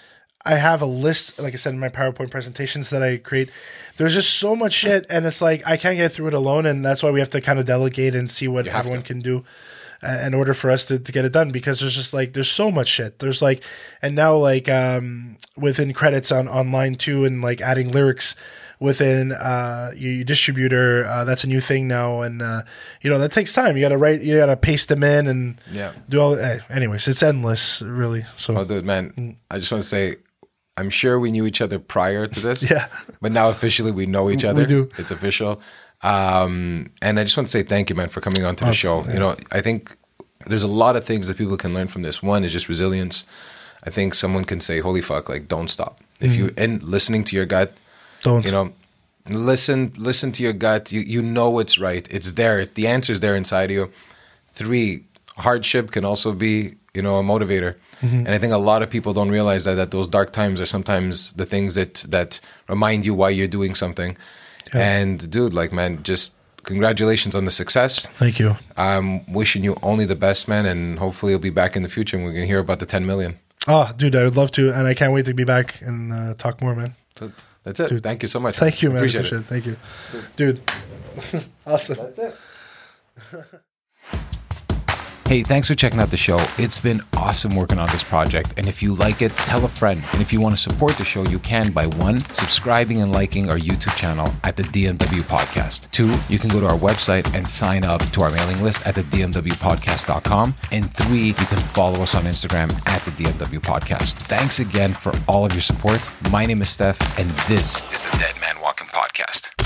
S1: I have a list. Like I said in my PowerPoint presentations that I create. There's just so much shit, and it's like I can't get through it alone, and that's why we have to kind of delegate and see what everyone to. can do in order for us to, to get it done, because there's just like there's so much shit. There's like, and now like um within credits on online too, and like adding lyrics within uh, your distributor. Uh, that's a new thing now, and uh, you know that takes time. You got to write, you got to paste them in, and
S2: yeah.
S1: do all. Eh, anyways, it's endless, really. So,
S2: oh, dude, man, mm. I just want to say, I'm sure we knew each other prior to this.
S1: Yeah,
S2: but now officially we know each other.
S1: We do.
S2: It's official. Um, and I just want to say thank you, man, for coming on to the oh, show. Yeah. You know, I think there's a lot of things that people can learn from this. One is just resilience. I think someone can say, holy fuck, like, don't stop. If mm-hmm. you, and listening to your gut,
S1: don't,
S2: you know, listen, listen to your gut. You, you know, it's right. It's there. The answer's there inside of you. Three, hardship can also be, you know, a motivator. Mm-hmm. And I think a lot of people don't realize that, that those dark times are sometimes the things that, that remind you why you're doing something. Yeah. And dude, like, man, just congratulations on the success.
S1: Thank you.
S2: I'm wishing you only the best, man. And hopefully you'll be back in the future and we're going to hear about the ten million.
S1: Oh, dude, I would love to. And I can't wait to be back and uh, talk more, man.
S2: That's it. Dude. Thank you so much.
S1: Thank you, man.
S2: Appreciate,
S1: Appreciate
S2: it.
S1: it. Thank you. Dude. Awesome.
S2: That's it. Hey, thanks for checking out the show. It's been awesome working on this project. And if you like it, tell a friend. And if you want to support the show, you can by one, subscribing and liking our YouTube channel at the D M W Podcast. Two, you can go to our website and sign up to our mailing list at the D M W podcast dot com. And three, you can follow us on Instagram at the D M W Podcast. Thanks again for all of your support. My name is Steph, and this is the Dead Man Walking Podcast.